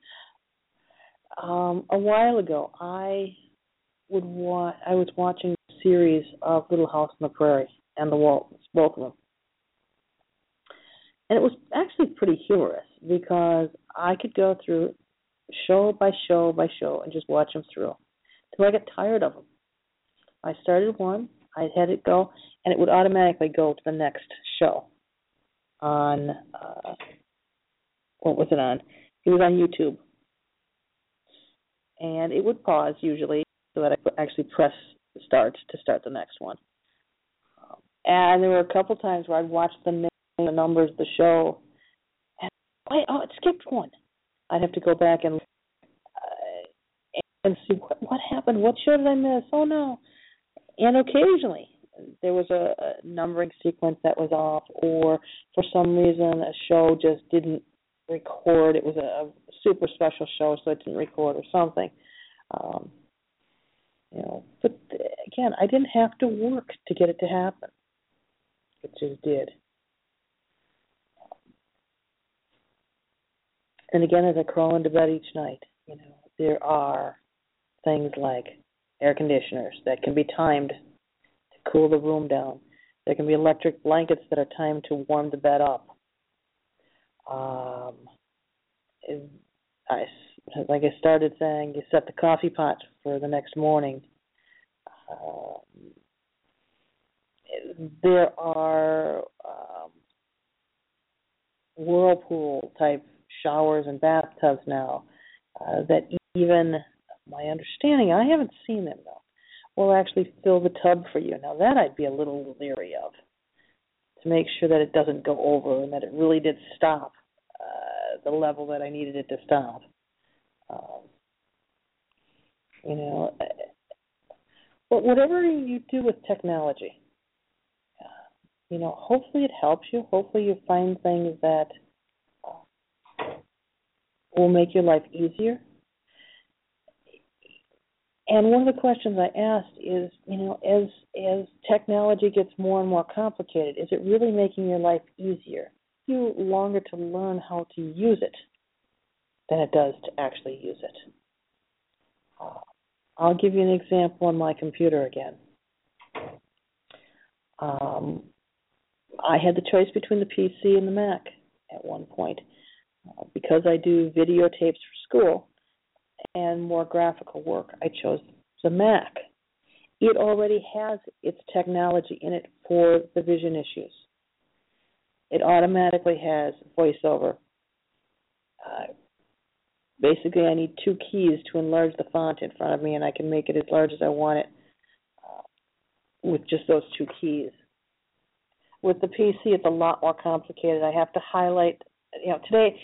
A while ago, I was watching a series of Little House on the Prairie and the Waltons, both of them. And it was actually pretty humorous because I could go through show by show by show and just watch them through until I got tired of them. I started one, I had it go, and it would automatically go to the next show on, what was it on? It was on YouTube. And it would pause usually so that I could actually press start to start the next one. And there were a couple times where I'd watch the name, the numbers, the show, and wait, it skipped one. I'd have to go back and see what happened. What show did I miss? Oh, no. And occasionally there was a numbering sequence that was off, or for some reason a show just didn't record. It was a super special show, so it didn't record or something. But again, I didn't have to work to get it to happen. It just did. And again, as I crawl into bed each night, there are things like air conditioners that can be timed to cool the room down. There can be electric blankets that are timed to warm the bed up. Like I started saying, you set the coffee pot for the next morning. There are whirlpool-type showers and bathtubs now that even, my understanding, I haven't seen them though, will actually fill the tub for you. Now that I'd be a little leery of, to make sure that it doesn't go over and that it really did stop the level that I needed it to stop. But whatever you do with technology, hopefully it helps you. Hopefully you find things that will make your life easier. And one of the questions I asked is, as technology gets more and more complicated, is it really making your life easier? You longer to learn how to use it than it does to actually use it. I'll give you an example on my computer again. I had the choice between the PC and the Mac at one point. Because I do videotapes for school and more graphical work, I chose the Mac. It already has its technology in it for the vision issues. It automatically has VoiceOver. Basically, I need 2 keys to enlarge the font in front of me, and I can make it as large as I want it with just those 2 keys. With the PC, it's a lot more complicated. I have to highlight. Today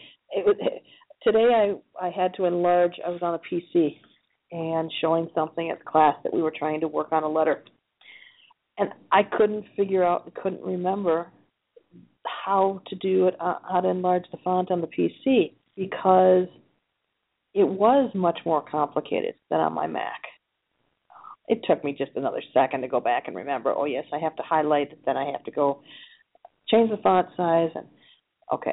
I had to enlarge. I was on a PC and showing something at class that we were trying to work on a letter, and I couldn't figure out and couldn't remember how to do it, how to enlarge the font on the PC, because it was much more complicated than on my Mac. It took me just another second to go back and remember, oh yes, I have to highlight it, then I have to go change the font size, and okay.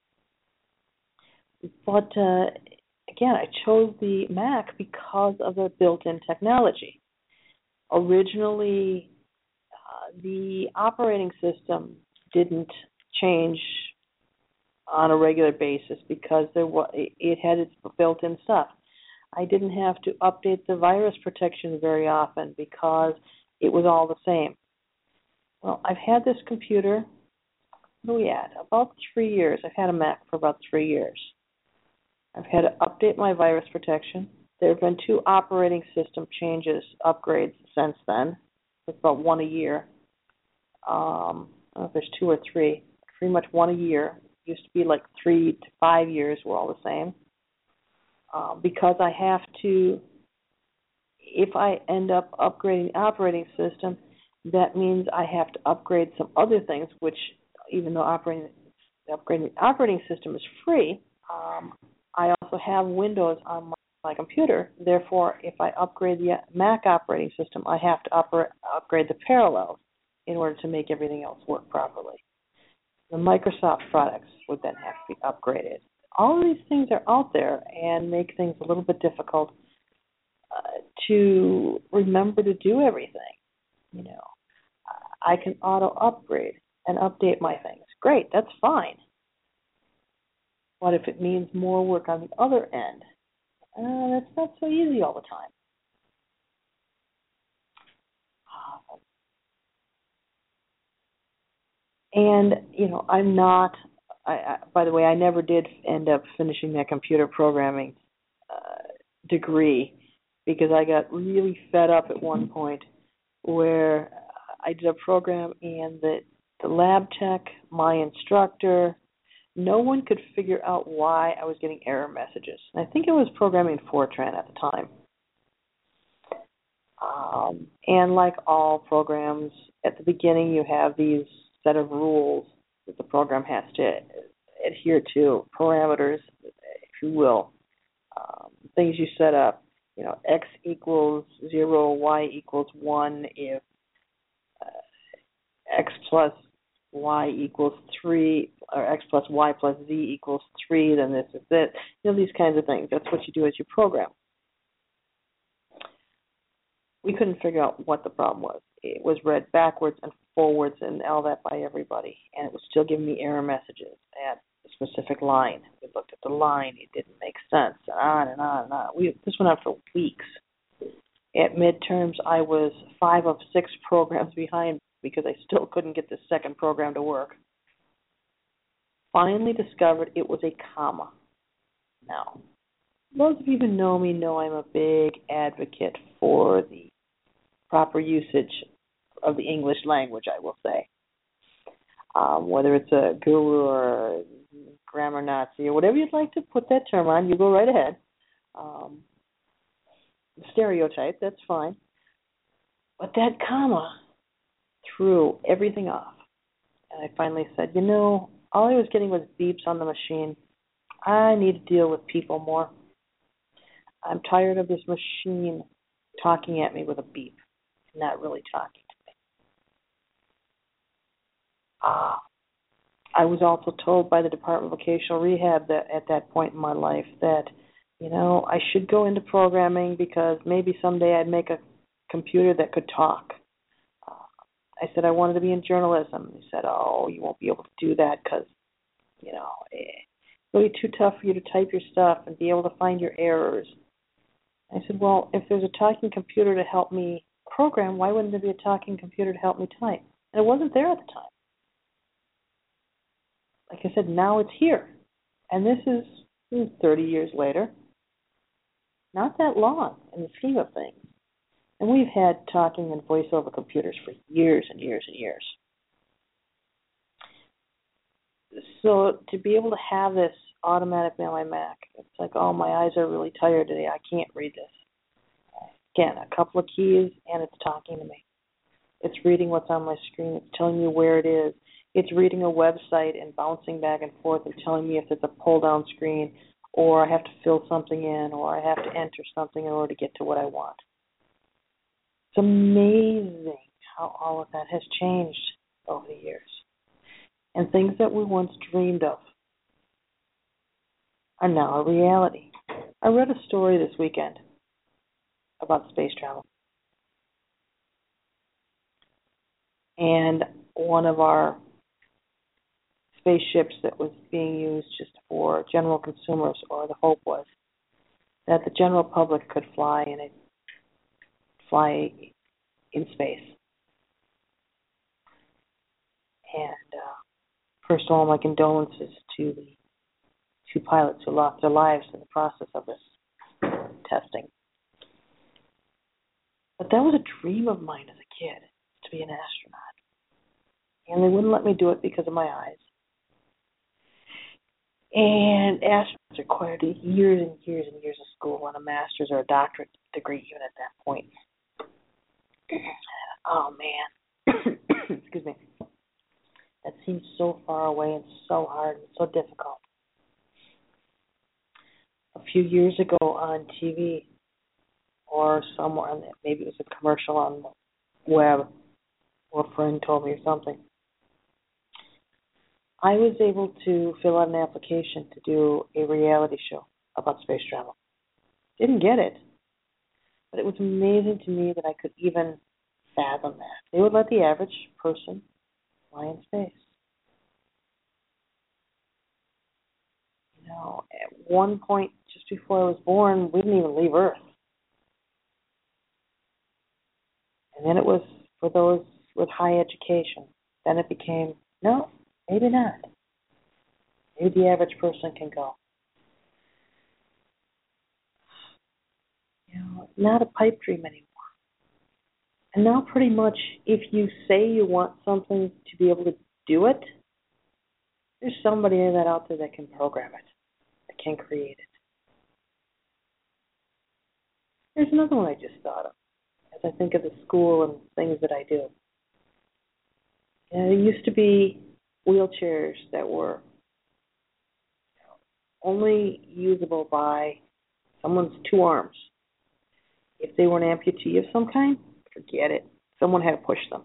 But again, I chose the Mac because of the built-in technology. Originally, the operating system didn't change on a regular basis because it had its built-in stuff. I didn't have to update the virus protection very often because it was all the same. Well, I've had this computer, what are we at? About 3 years. I've had a Mac for about 3 years. I've had to update my virus protection. There have been 2 operating system changes, upgrades since then. It's about 1 a year. I don't know if there's 2 or 3. Pretty much 1 a year. It used to be like 3 to 5 years were all the same. Because I have to, if I end up upgrading the operating system, that means I have to upgrade some other things, which even though upgrading the operating system is free, I also have Windows on my computer. Therefore, if I upgrade the Mac operating system, I have to upgrade the Parallels in order to make everything else work properly. The Microsoft products would then have to be upgraded. All of these things are out there and make things a little bit difficult to remember to do everything. I can auto-upgrade and update my things. Great, that's fine. But if it means more work on the other end, that's not so easy all the time. And, I'm not, by the way, I never did end up finishing that computer programming degree because I got really fed up at one point where I did a program and the lab tech, my instructor, no one could figure out why I was getting error messages. And I think it was programming Fortran at the time. And like all programs, at the beginning you have these set of rules that the program has to adhere to, parameters, if you will, things you set up. X equals 0, Y equals 1 if X plus Y equals 3, or X plus Y plus Z equals 3, then this is it. These kinds of things. That's what you do as you program. We couldn't figure out what the problem was. It was read backwards and forwards and all that by everybody, and it was still giving me error messages at a specific line. We looked at the line. It didn't make sense, and on and on and on. This went on for weeks. At midterms, I was 5 of 6 programs behind because I still couldn't get the second program to work. Finally discovered it was a comma. Now, those of you who know me know I'm a big advocate for the proper usage of the English language, I will say. Whether it's a guru or a grammar Nazi or whatever you'd like to put that term on, you go right ahead. Stereotype, that's fine. But that comma threw everything off. And I finally said, all I was getting was beeps on the machine. I need to deal with people more. I'm tired of this machine talking at me with a beep, not really talking to me. I was also told by the Department of Vocational Rehab that at that point in my life that, I should go into programming because maybe someday I'd make a computer that could talk. I said I wanted to be in journalism. They said, oh, you won't be able to do that because, it'll be too tough for you to type your stuff and be able to find your errors. I said, well, if there's a talking computer to help me program, why wouldn't there be a talking computer to help me type? And it wasn't there at the time. Like I said, now it's here. And this is 30 years later. Not that long in the scheme of things. And we've had talking and voice-over computers for years and years and years. So to be able to have this automatically on my Mac, it's like, oh, my eyes are really tired today. I can't read this. Again, a couple of keys, and it's talking to me. It's reading what's on my screen. It's telling me where it is. It's reading a website and bouncing back and forth and telling me if it's a pull-down screen or I have to fill something in or I have to enter something in order to get to what I want. It's amazing how all of that has changed over the years. And things that we once dreamed of are now a reality. I read a story this weekend about space travel. And one of our spaceships that was being used just for general consumers, or the hope was that the general public could fly in space. And first of all, my condolences to the two pilots who lost their lives in the process of this testing. But that was a dream of mine as a kid, to be an astronaut. And they wouldn't let me do it because of my eyes. And astronauts required years and years and years of school and a master's or a doctorate degree even at that point. Oh, man. Excuse me. That seems so far away and so hard and so difficult. A few years ago on TV or somewhere, maybe it was a commercial on the web, or a friend told me or something, I was able to fill out an application to do a reality show about space travel. Didn't get it, but it was amazing to me that I could even fathom that. They would let the average person fly in space. At one point, just before I was born, we didn't even leave Earth. And then it was for those with high education. Then it became, no, maybe not. Maybe the average person can go. Not a pipe dream anymore. And now pretty much if you say you want something to be able to do it, there's somebody out there that can program it, that can create it. There's another one I just thought of as I think of the school and things that I do. There used to be wheelchairs that were only usable by someone's two arms. If they were an amputee of some kind, forget it. Someone had to push them.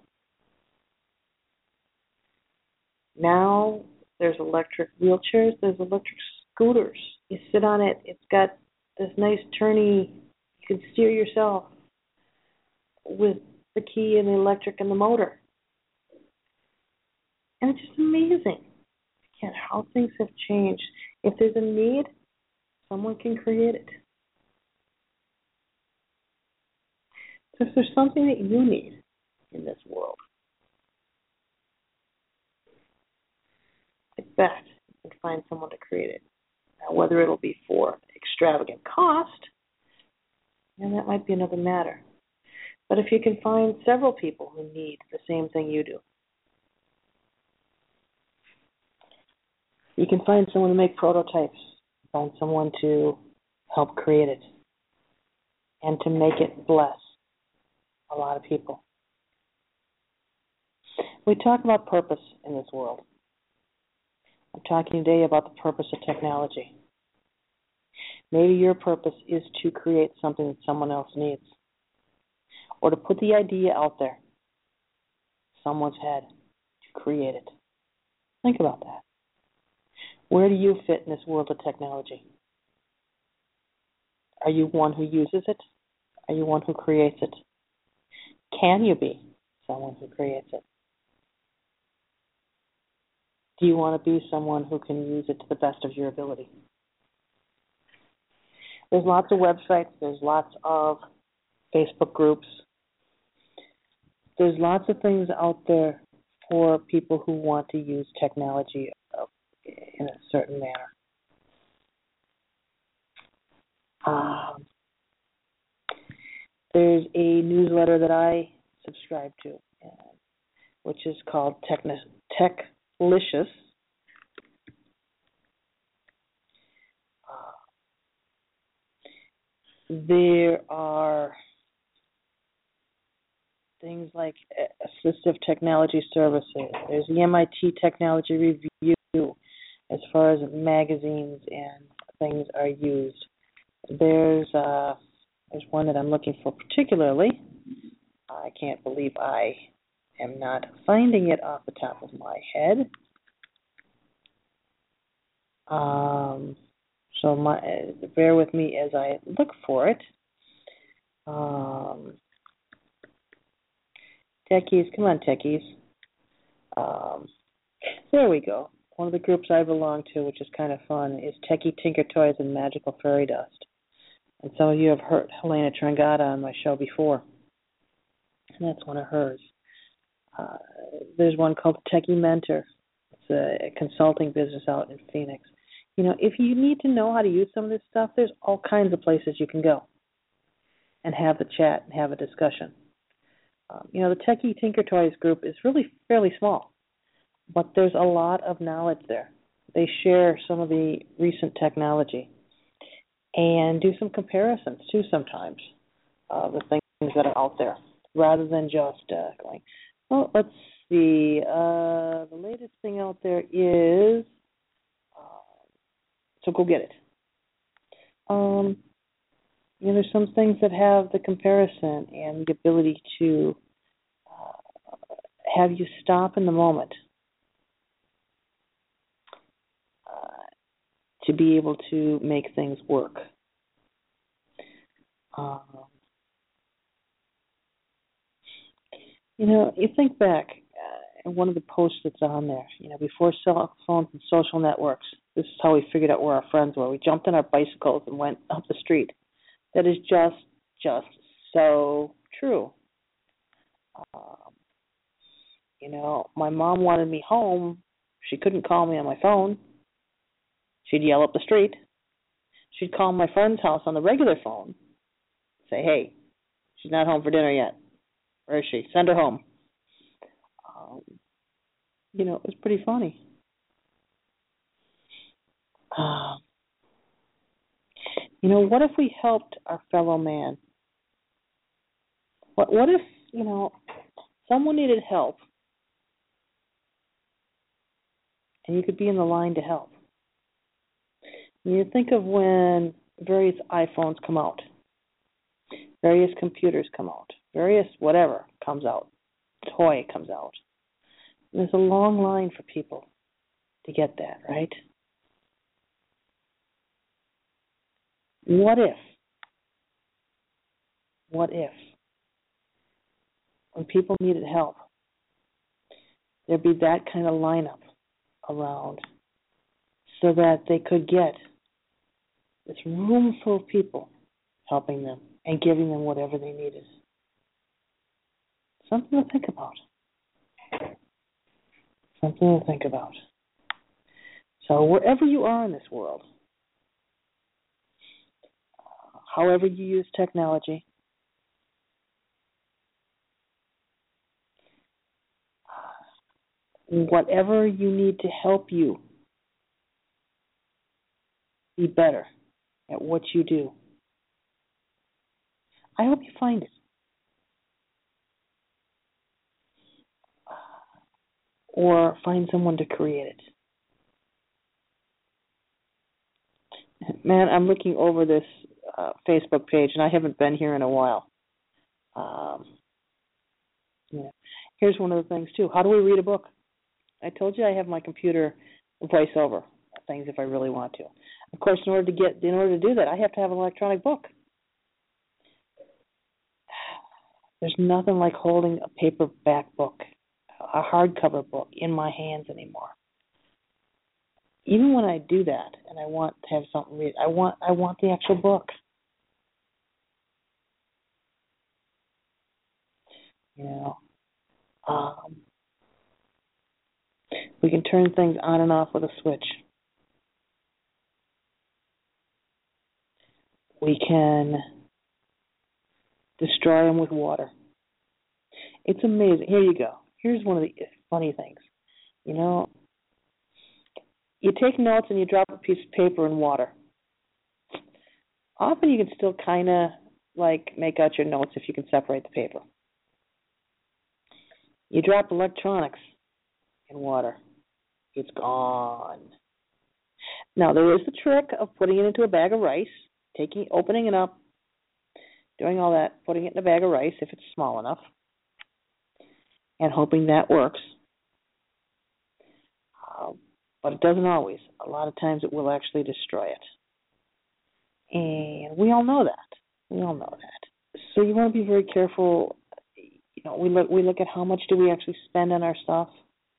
Now there's electric wheelchairs, there's electric scooters. You sit on it, it's got this nice turny, you can steer yourself with the key and the electric and the motor. And it's just amazing. Again, how things have changed. If there's a need, someone can create it. So if there's something that you need in this world, I bet you can find someone to create it. Now, whether it'll be for extravagant cost, then that might be another matter. But if you can find several people who need the same thing you do, you can find someone to make prototypes, find someone to help create it, and to make it bless a lot of people. We talk about purpose in this world. I'm talking today about the purpose of technology. Maybe your purpose is to create something that someone else needs, or to put the idea out there, someone's head, to create it. Think about that. Where do you fit in this world of technology? Are you one who uses it? Are you one who creates it? Can you be someone who creates it? Do you want to be someone who can use it to the best of your ability? There's lots of websites. There's lots of Facebook groups. There's lots of things out there for people who want to use technology in a certain manner. There's a newsletter that I subscribe to, which is called Techlicious. There are things like assistive technology services. There's the MIT Technology Review as far as magazines and things are used. There's one that I'm looking for particularly. I can't believe I am not finding it off the top of my head. So bear with me as I look for it. Techies, come on, techies. There we go. One of the groups I belong to, which is kind of fun, is Techie Tinker Toys and Magical Fairy Dust. And some of you have heard Helena Trangata on my show before. And that's one of hers. There's one called Techie Mentor. It's a consulting business out in Phoenix. You know, if you need to know how to use some of this stuff, there's all kinds of places you can go and have the chat and have a discussion. You know, the Techie Tinker Toys group is really fairly small, but there's a lot of knowledge there. They share some of the recent technology and do some comparisons, too, sometimes, of the things that are out there, rather than just going, well, let's see, the latest thing out there is, so go get it. You know, there's some things that have the comparison and the ability to have you stop in the moment to be able to make things work. You know, you think back at one of the posts that's on there, you know, before cell phones and social networks, this is how we figured out where our friends were. We jumped on our bicycles and went up the street. That is just so true. You know, my mom wanted me home. She couldn't call me on my phone. She'd yell up the street. She'd call my friend's house on the regular phone. Say, hey, she's not home for dinner yet. Where is she? Send her home. You know, it was pretty funny. You know, what if we helped our fellow man? What if, you know, someone needed help and you could be in the line to help? And you think of when various iPhones come out, various computers come out, various whatever comes out, toy comes out. And there's a long line for people to get that, right? What if when people needed help, there'd be that kind of lineup around so that they could get this room full of people helping them and giving them whatever they needed. Something to think about. Something to think about. So wherever you are in this world, however you use technology, whatever you need to help you be better at what you do, I hope you find it. or find someone to create it. Man, I'm looking over this Facebook page, and I haven't been here in a while. Yeah. Here's one of the things, too. How do we read a book? I told you I have my computer voiceover things if I really want to. Of course, in order to do that, I have to have an electronic book. There's nothing like holding a paperback book, a hardcover book in my hands anymore. Even when I do that and I want to have something to read, I want the actual book. You know, we can turn things on and off with a switch. We can destroy them with water. It's amazing. Here you go. Here's one of the funny things. You know, you take notes and you drop a piece of paper in water. Often you can still kind of make out your notes if you can separate the paper. You drop electronics in water. It's gone. Now, there is the trick of putting it into a bag of rice, opening it up, doing all that, putting it in a bag of rice if it's small enough, and hoping that works. But it doesn't always. A lot of times it will actually destroy it. And we all know that. So you want to be very careful. You know, we look at how much do we actually spend on our stuff.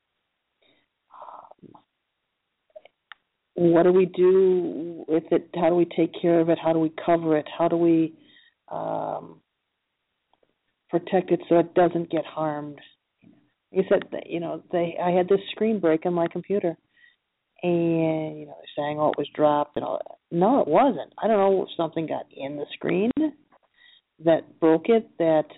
What do we do with it? How do we take care of it? How do we cover it? How do we protect it so it doesn't get harmed? You said that, you know, I had this screen break on my computer, and they're saying, oh, it was dropped and all that. No, it wasn't. I don't know if something got in the screen that broke it. That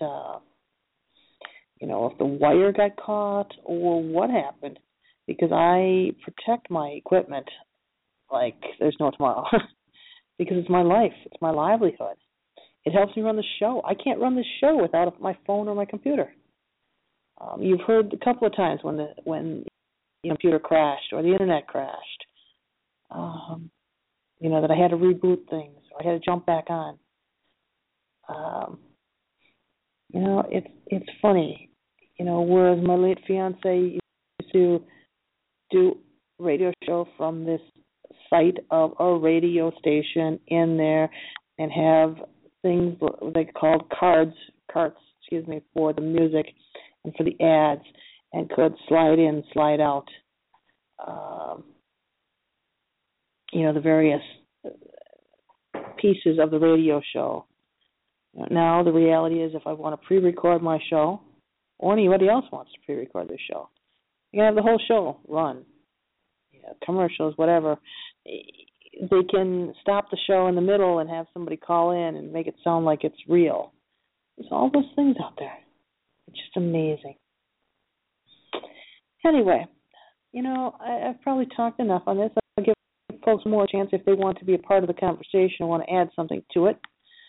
if the wire got caught or what happened, because I protect my equipment like there's no tomorrow because it's my life. It's my livelihood. It helps me run the show. I can't run this show without my phone or my computer. You've heard a couple of times when the computer crashed or the internet crashed, that I had to reboot things or I had to jump back on. It's funny, whereas my late fiance used to do a radio show from this site of a radio station in there and have things they called carts, for the music and for the ads, and could slide in, slide out, the various pieces of the radio show. Now the reality is, if I want to pre-record my show, or anybody else wants to pre-record their show, you can have the whole show run, commercials, whatever. They can stop the show in the middle and have somebody call in and make it sound like it's real. There's all those things out there. It's just amazing. Anyway, I've probably talked enough on this. I'll give folks more chance if they want to be a part of the conversation and want to add something to it.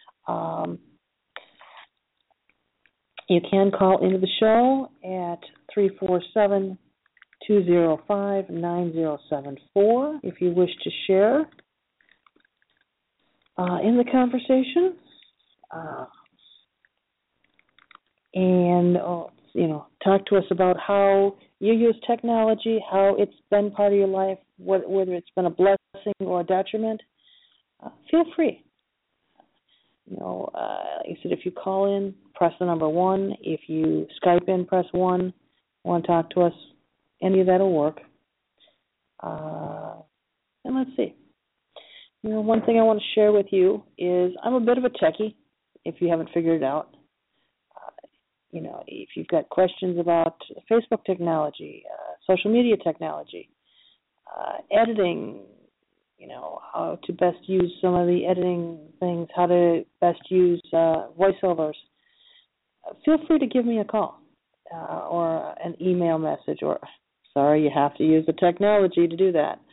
You can call into the show at 347-205-9074 if you wish to share in the conversation. And talk to us about how you use technology, how it's been part of your life, whether it's been a blessing or a detriment. Feel free. Like I said, if you call in, press the number 1. If you Skype in, press 1. Want to talk to us? Any of that will work. And let's see. One thing I want to share with you is I'm a bit of a techie, if you haven't figured it out. If you've got questions about Facebook technology, social media technology, editing, how to best use some of the editing things, how to best use voiceovers, feel free to give me a call or an email message, or, sorry, you have to use the technology to do that.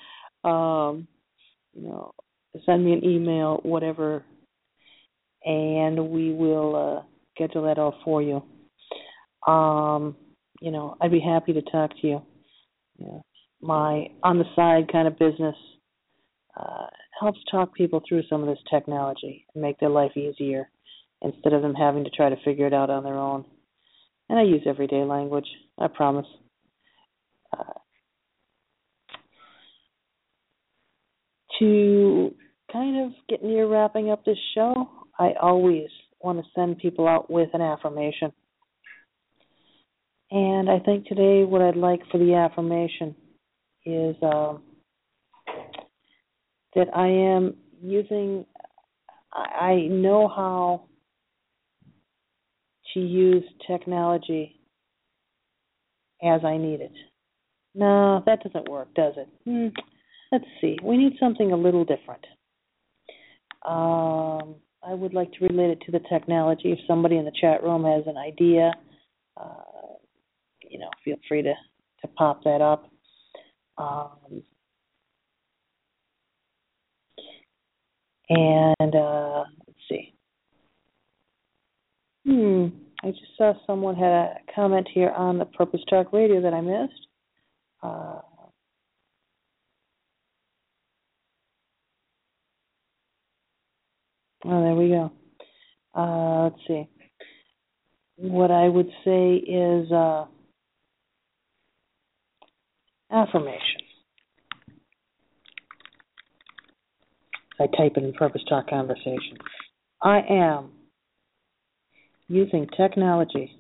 Send me an email, whatever, and we will schedule that all for you. I'd be happy to talk to you. Yeah. My on-the-side kind of business helps talk people through some of this technology and make their life easier instead of them having to try to figure it out on their own. And I use everyday language, I promise. To kind of get near wrapping up this show, I always want to send people out with an affirmation. And I think today what I'd like for the affirmation is that I am using, I know how to use technology as I need it. No, that doesn't work, does it? Let's see. We need something a little different. I would like to relate it to the technology. If somebody in the chat room has an idea, feel free to pop that up. Let's see. I just saw someone had a comment here on the Purpose Talk Radio that I missed. There we go. Let's see. What I would say is affirmation. I type it in Purpose Talk Conversation. I am using technology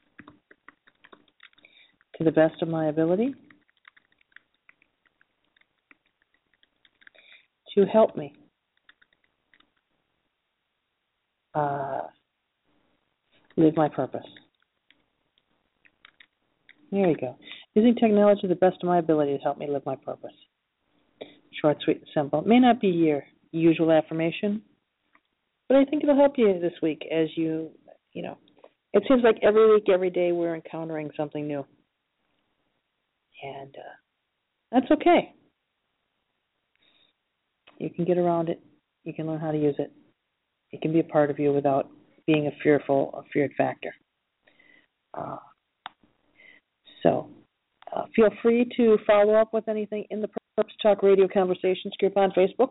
to the best of my ability to help me live my purpose. There you go. Using technology to the best of my ability to help me live my purpose. Short, sweet, and simple. It may not be your usual affirmation, but I think it'll help you this week as it seems like every week, every day, we're encountering something new. And that's okay. You can get around it. You can learn how to use it. It can be a part of you without being a feared factor. So feel free to follow up with anything in the Purpose Talk Radio Conversations group on Facebook.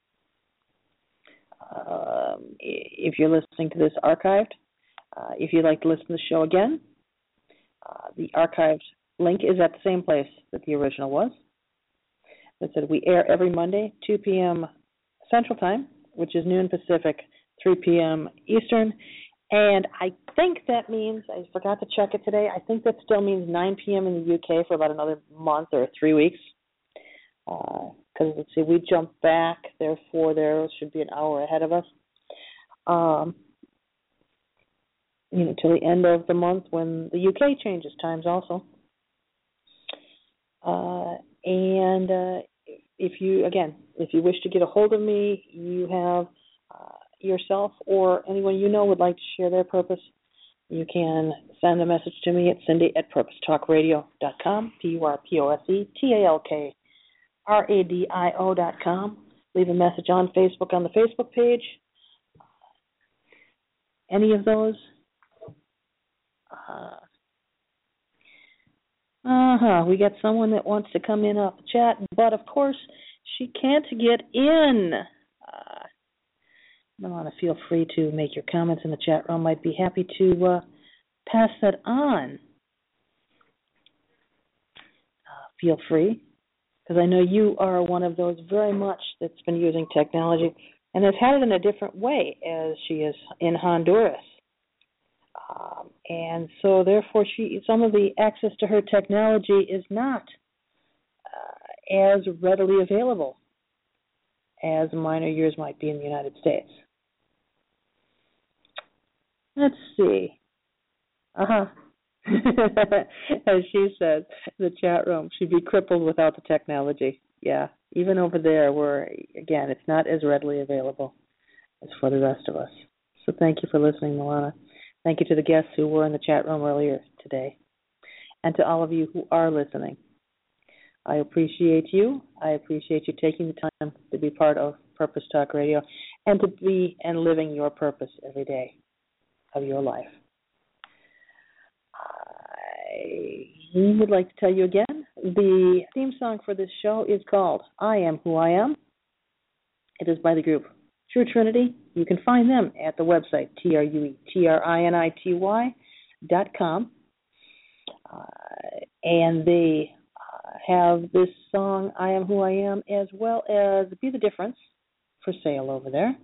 If you're listening to this archived, if you'd like to listen to the show again, the archived link is at the same place that the original was. It said we air every Monday, 2 p.m. Central Time, which is noon Pacific, 3 p.m. Eastern. And I think that means, I forgot to check it today, I think that still means 9 p.m. in the UK for about another month or 3 weeks. Because, let's see, we jump back, therefore there should be an hour ahead of us. Till the end of the month when the UK changes times also. If you wish to get a hold of me, you have yourself or anyone you know would like to share their purpose, you can send a message to me at Cindy@purposetalkradio.com, PurposeTalkradio.com. Leave a message on Facebook on the Facebook page. Any of those. We got someone that wants to come in off the chat, but of course she can't get in. Milana, feel free to make your comments in the chat room. I'd be happy to pass that on. Feel free, because I know you are one of those very much that's been using technology and has had it in a different way as she is in Honduras. And so, therefore, some of the access to her technology is not as readily available as mine or yours might be in the United States. Let's see. As she said, the chat room should be crippled without the technology. Yeah, even over there where, again, it's not as readily available as for the rest of us. So thank you for listening, Milana. Thank you to the guests who were in the chat room earlier today. And to all of you who are listening. I appreciate you. I appreciate you taking the time to be part of Purpose Talk Radio and to be and living your purpose every day of your life. I would like to tell you again the theme song for this show is called I Am Who I Am. It is by the group True Trinity. You can find them at the website, TrueTrinity.com. And they have this song, I Am Who I Am, as well as Be the Difference, for sale over there.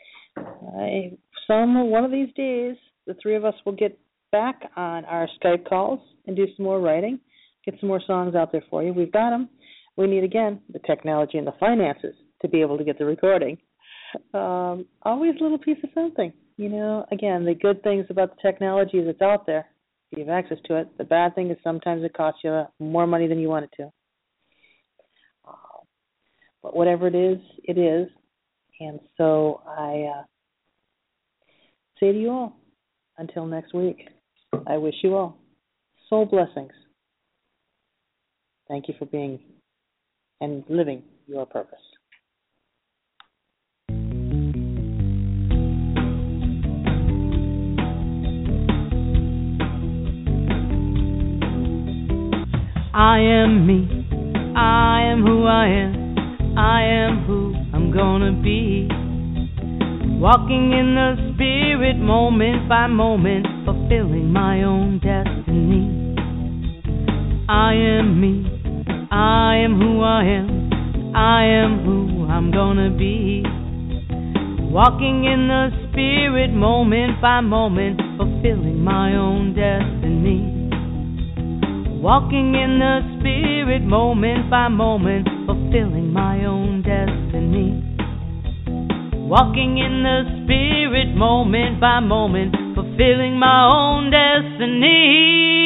One of these days, the three of us will get back on our Skype calls and do some more writing, get some more songs out there for you. We've got them. We need, again, the technology and the finances to be able to get the recording. Always a little piece of something. Again, the good things about the technology is it's out there. You have access to it. The bad thing is sometimes it costs you more money than you want it to. But whatever it is, it is. And so I say to you all, until next week, I wish you all soul blessings. Thank you for being and living your purpose. I am me, I am who I am, I am who I'm gonna be. Walking in the spirit moment by moment, fulfilling my own destiny. I am me, I am who I am, I am who I'm gonna be. Walking in the spirit moment by moment, fulfilling my own destiny. Walking in the spirit moment by moment, fulfilling my own destiny. Walking in the spirit moment by moment, fulfilling my own destiny.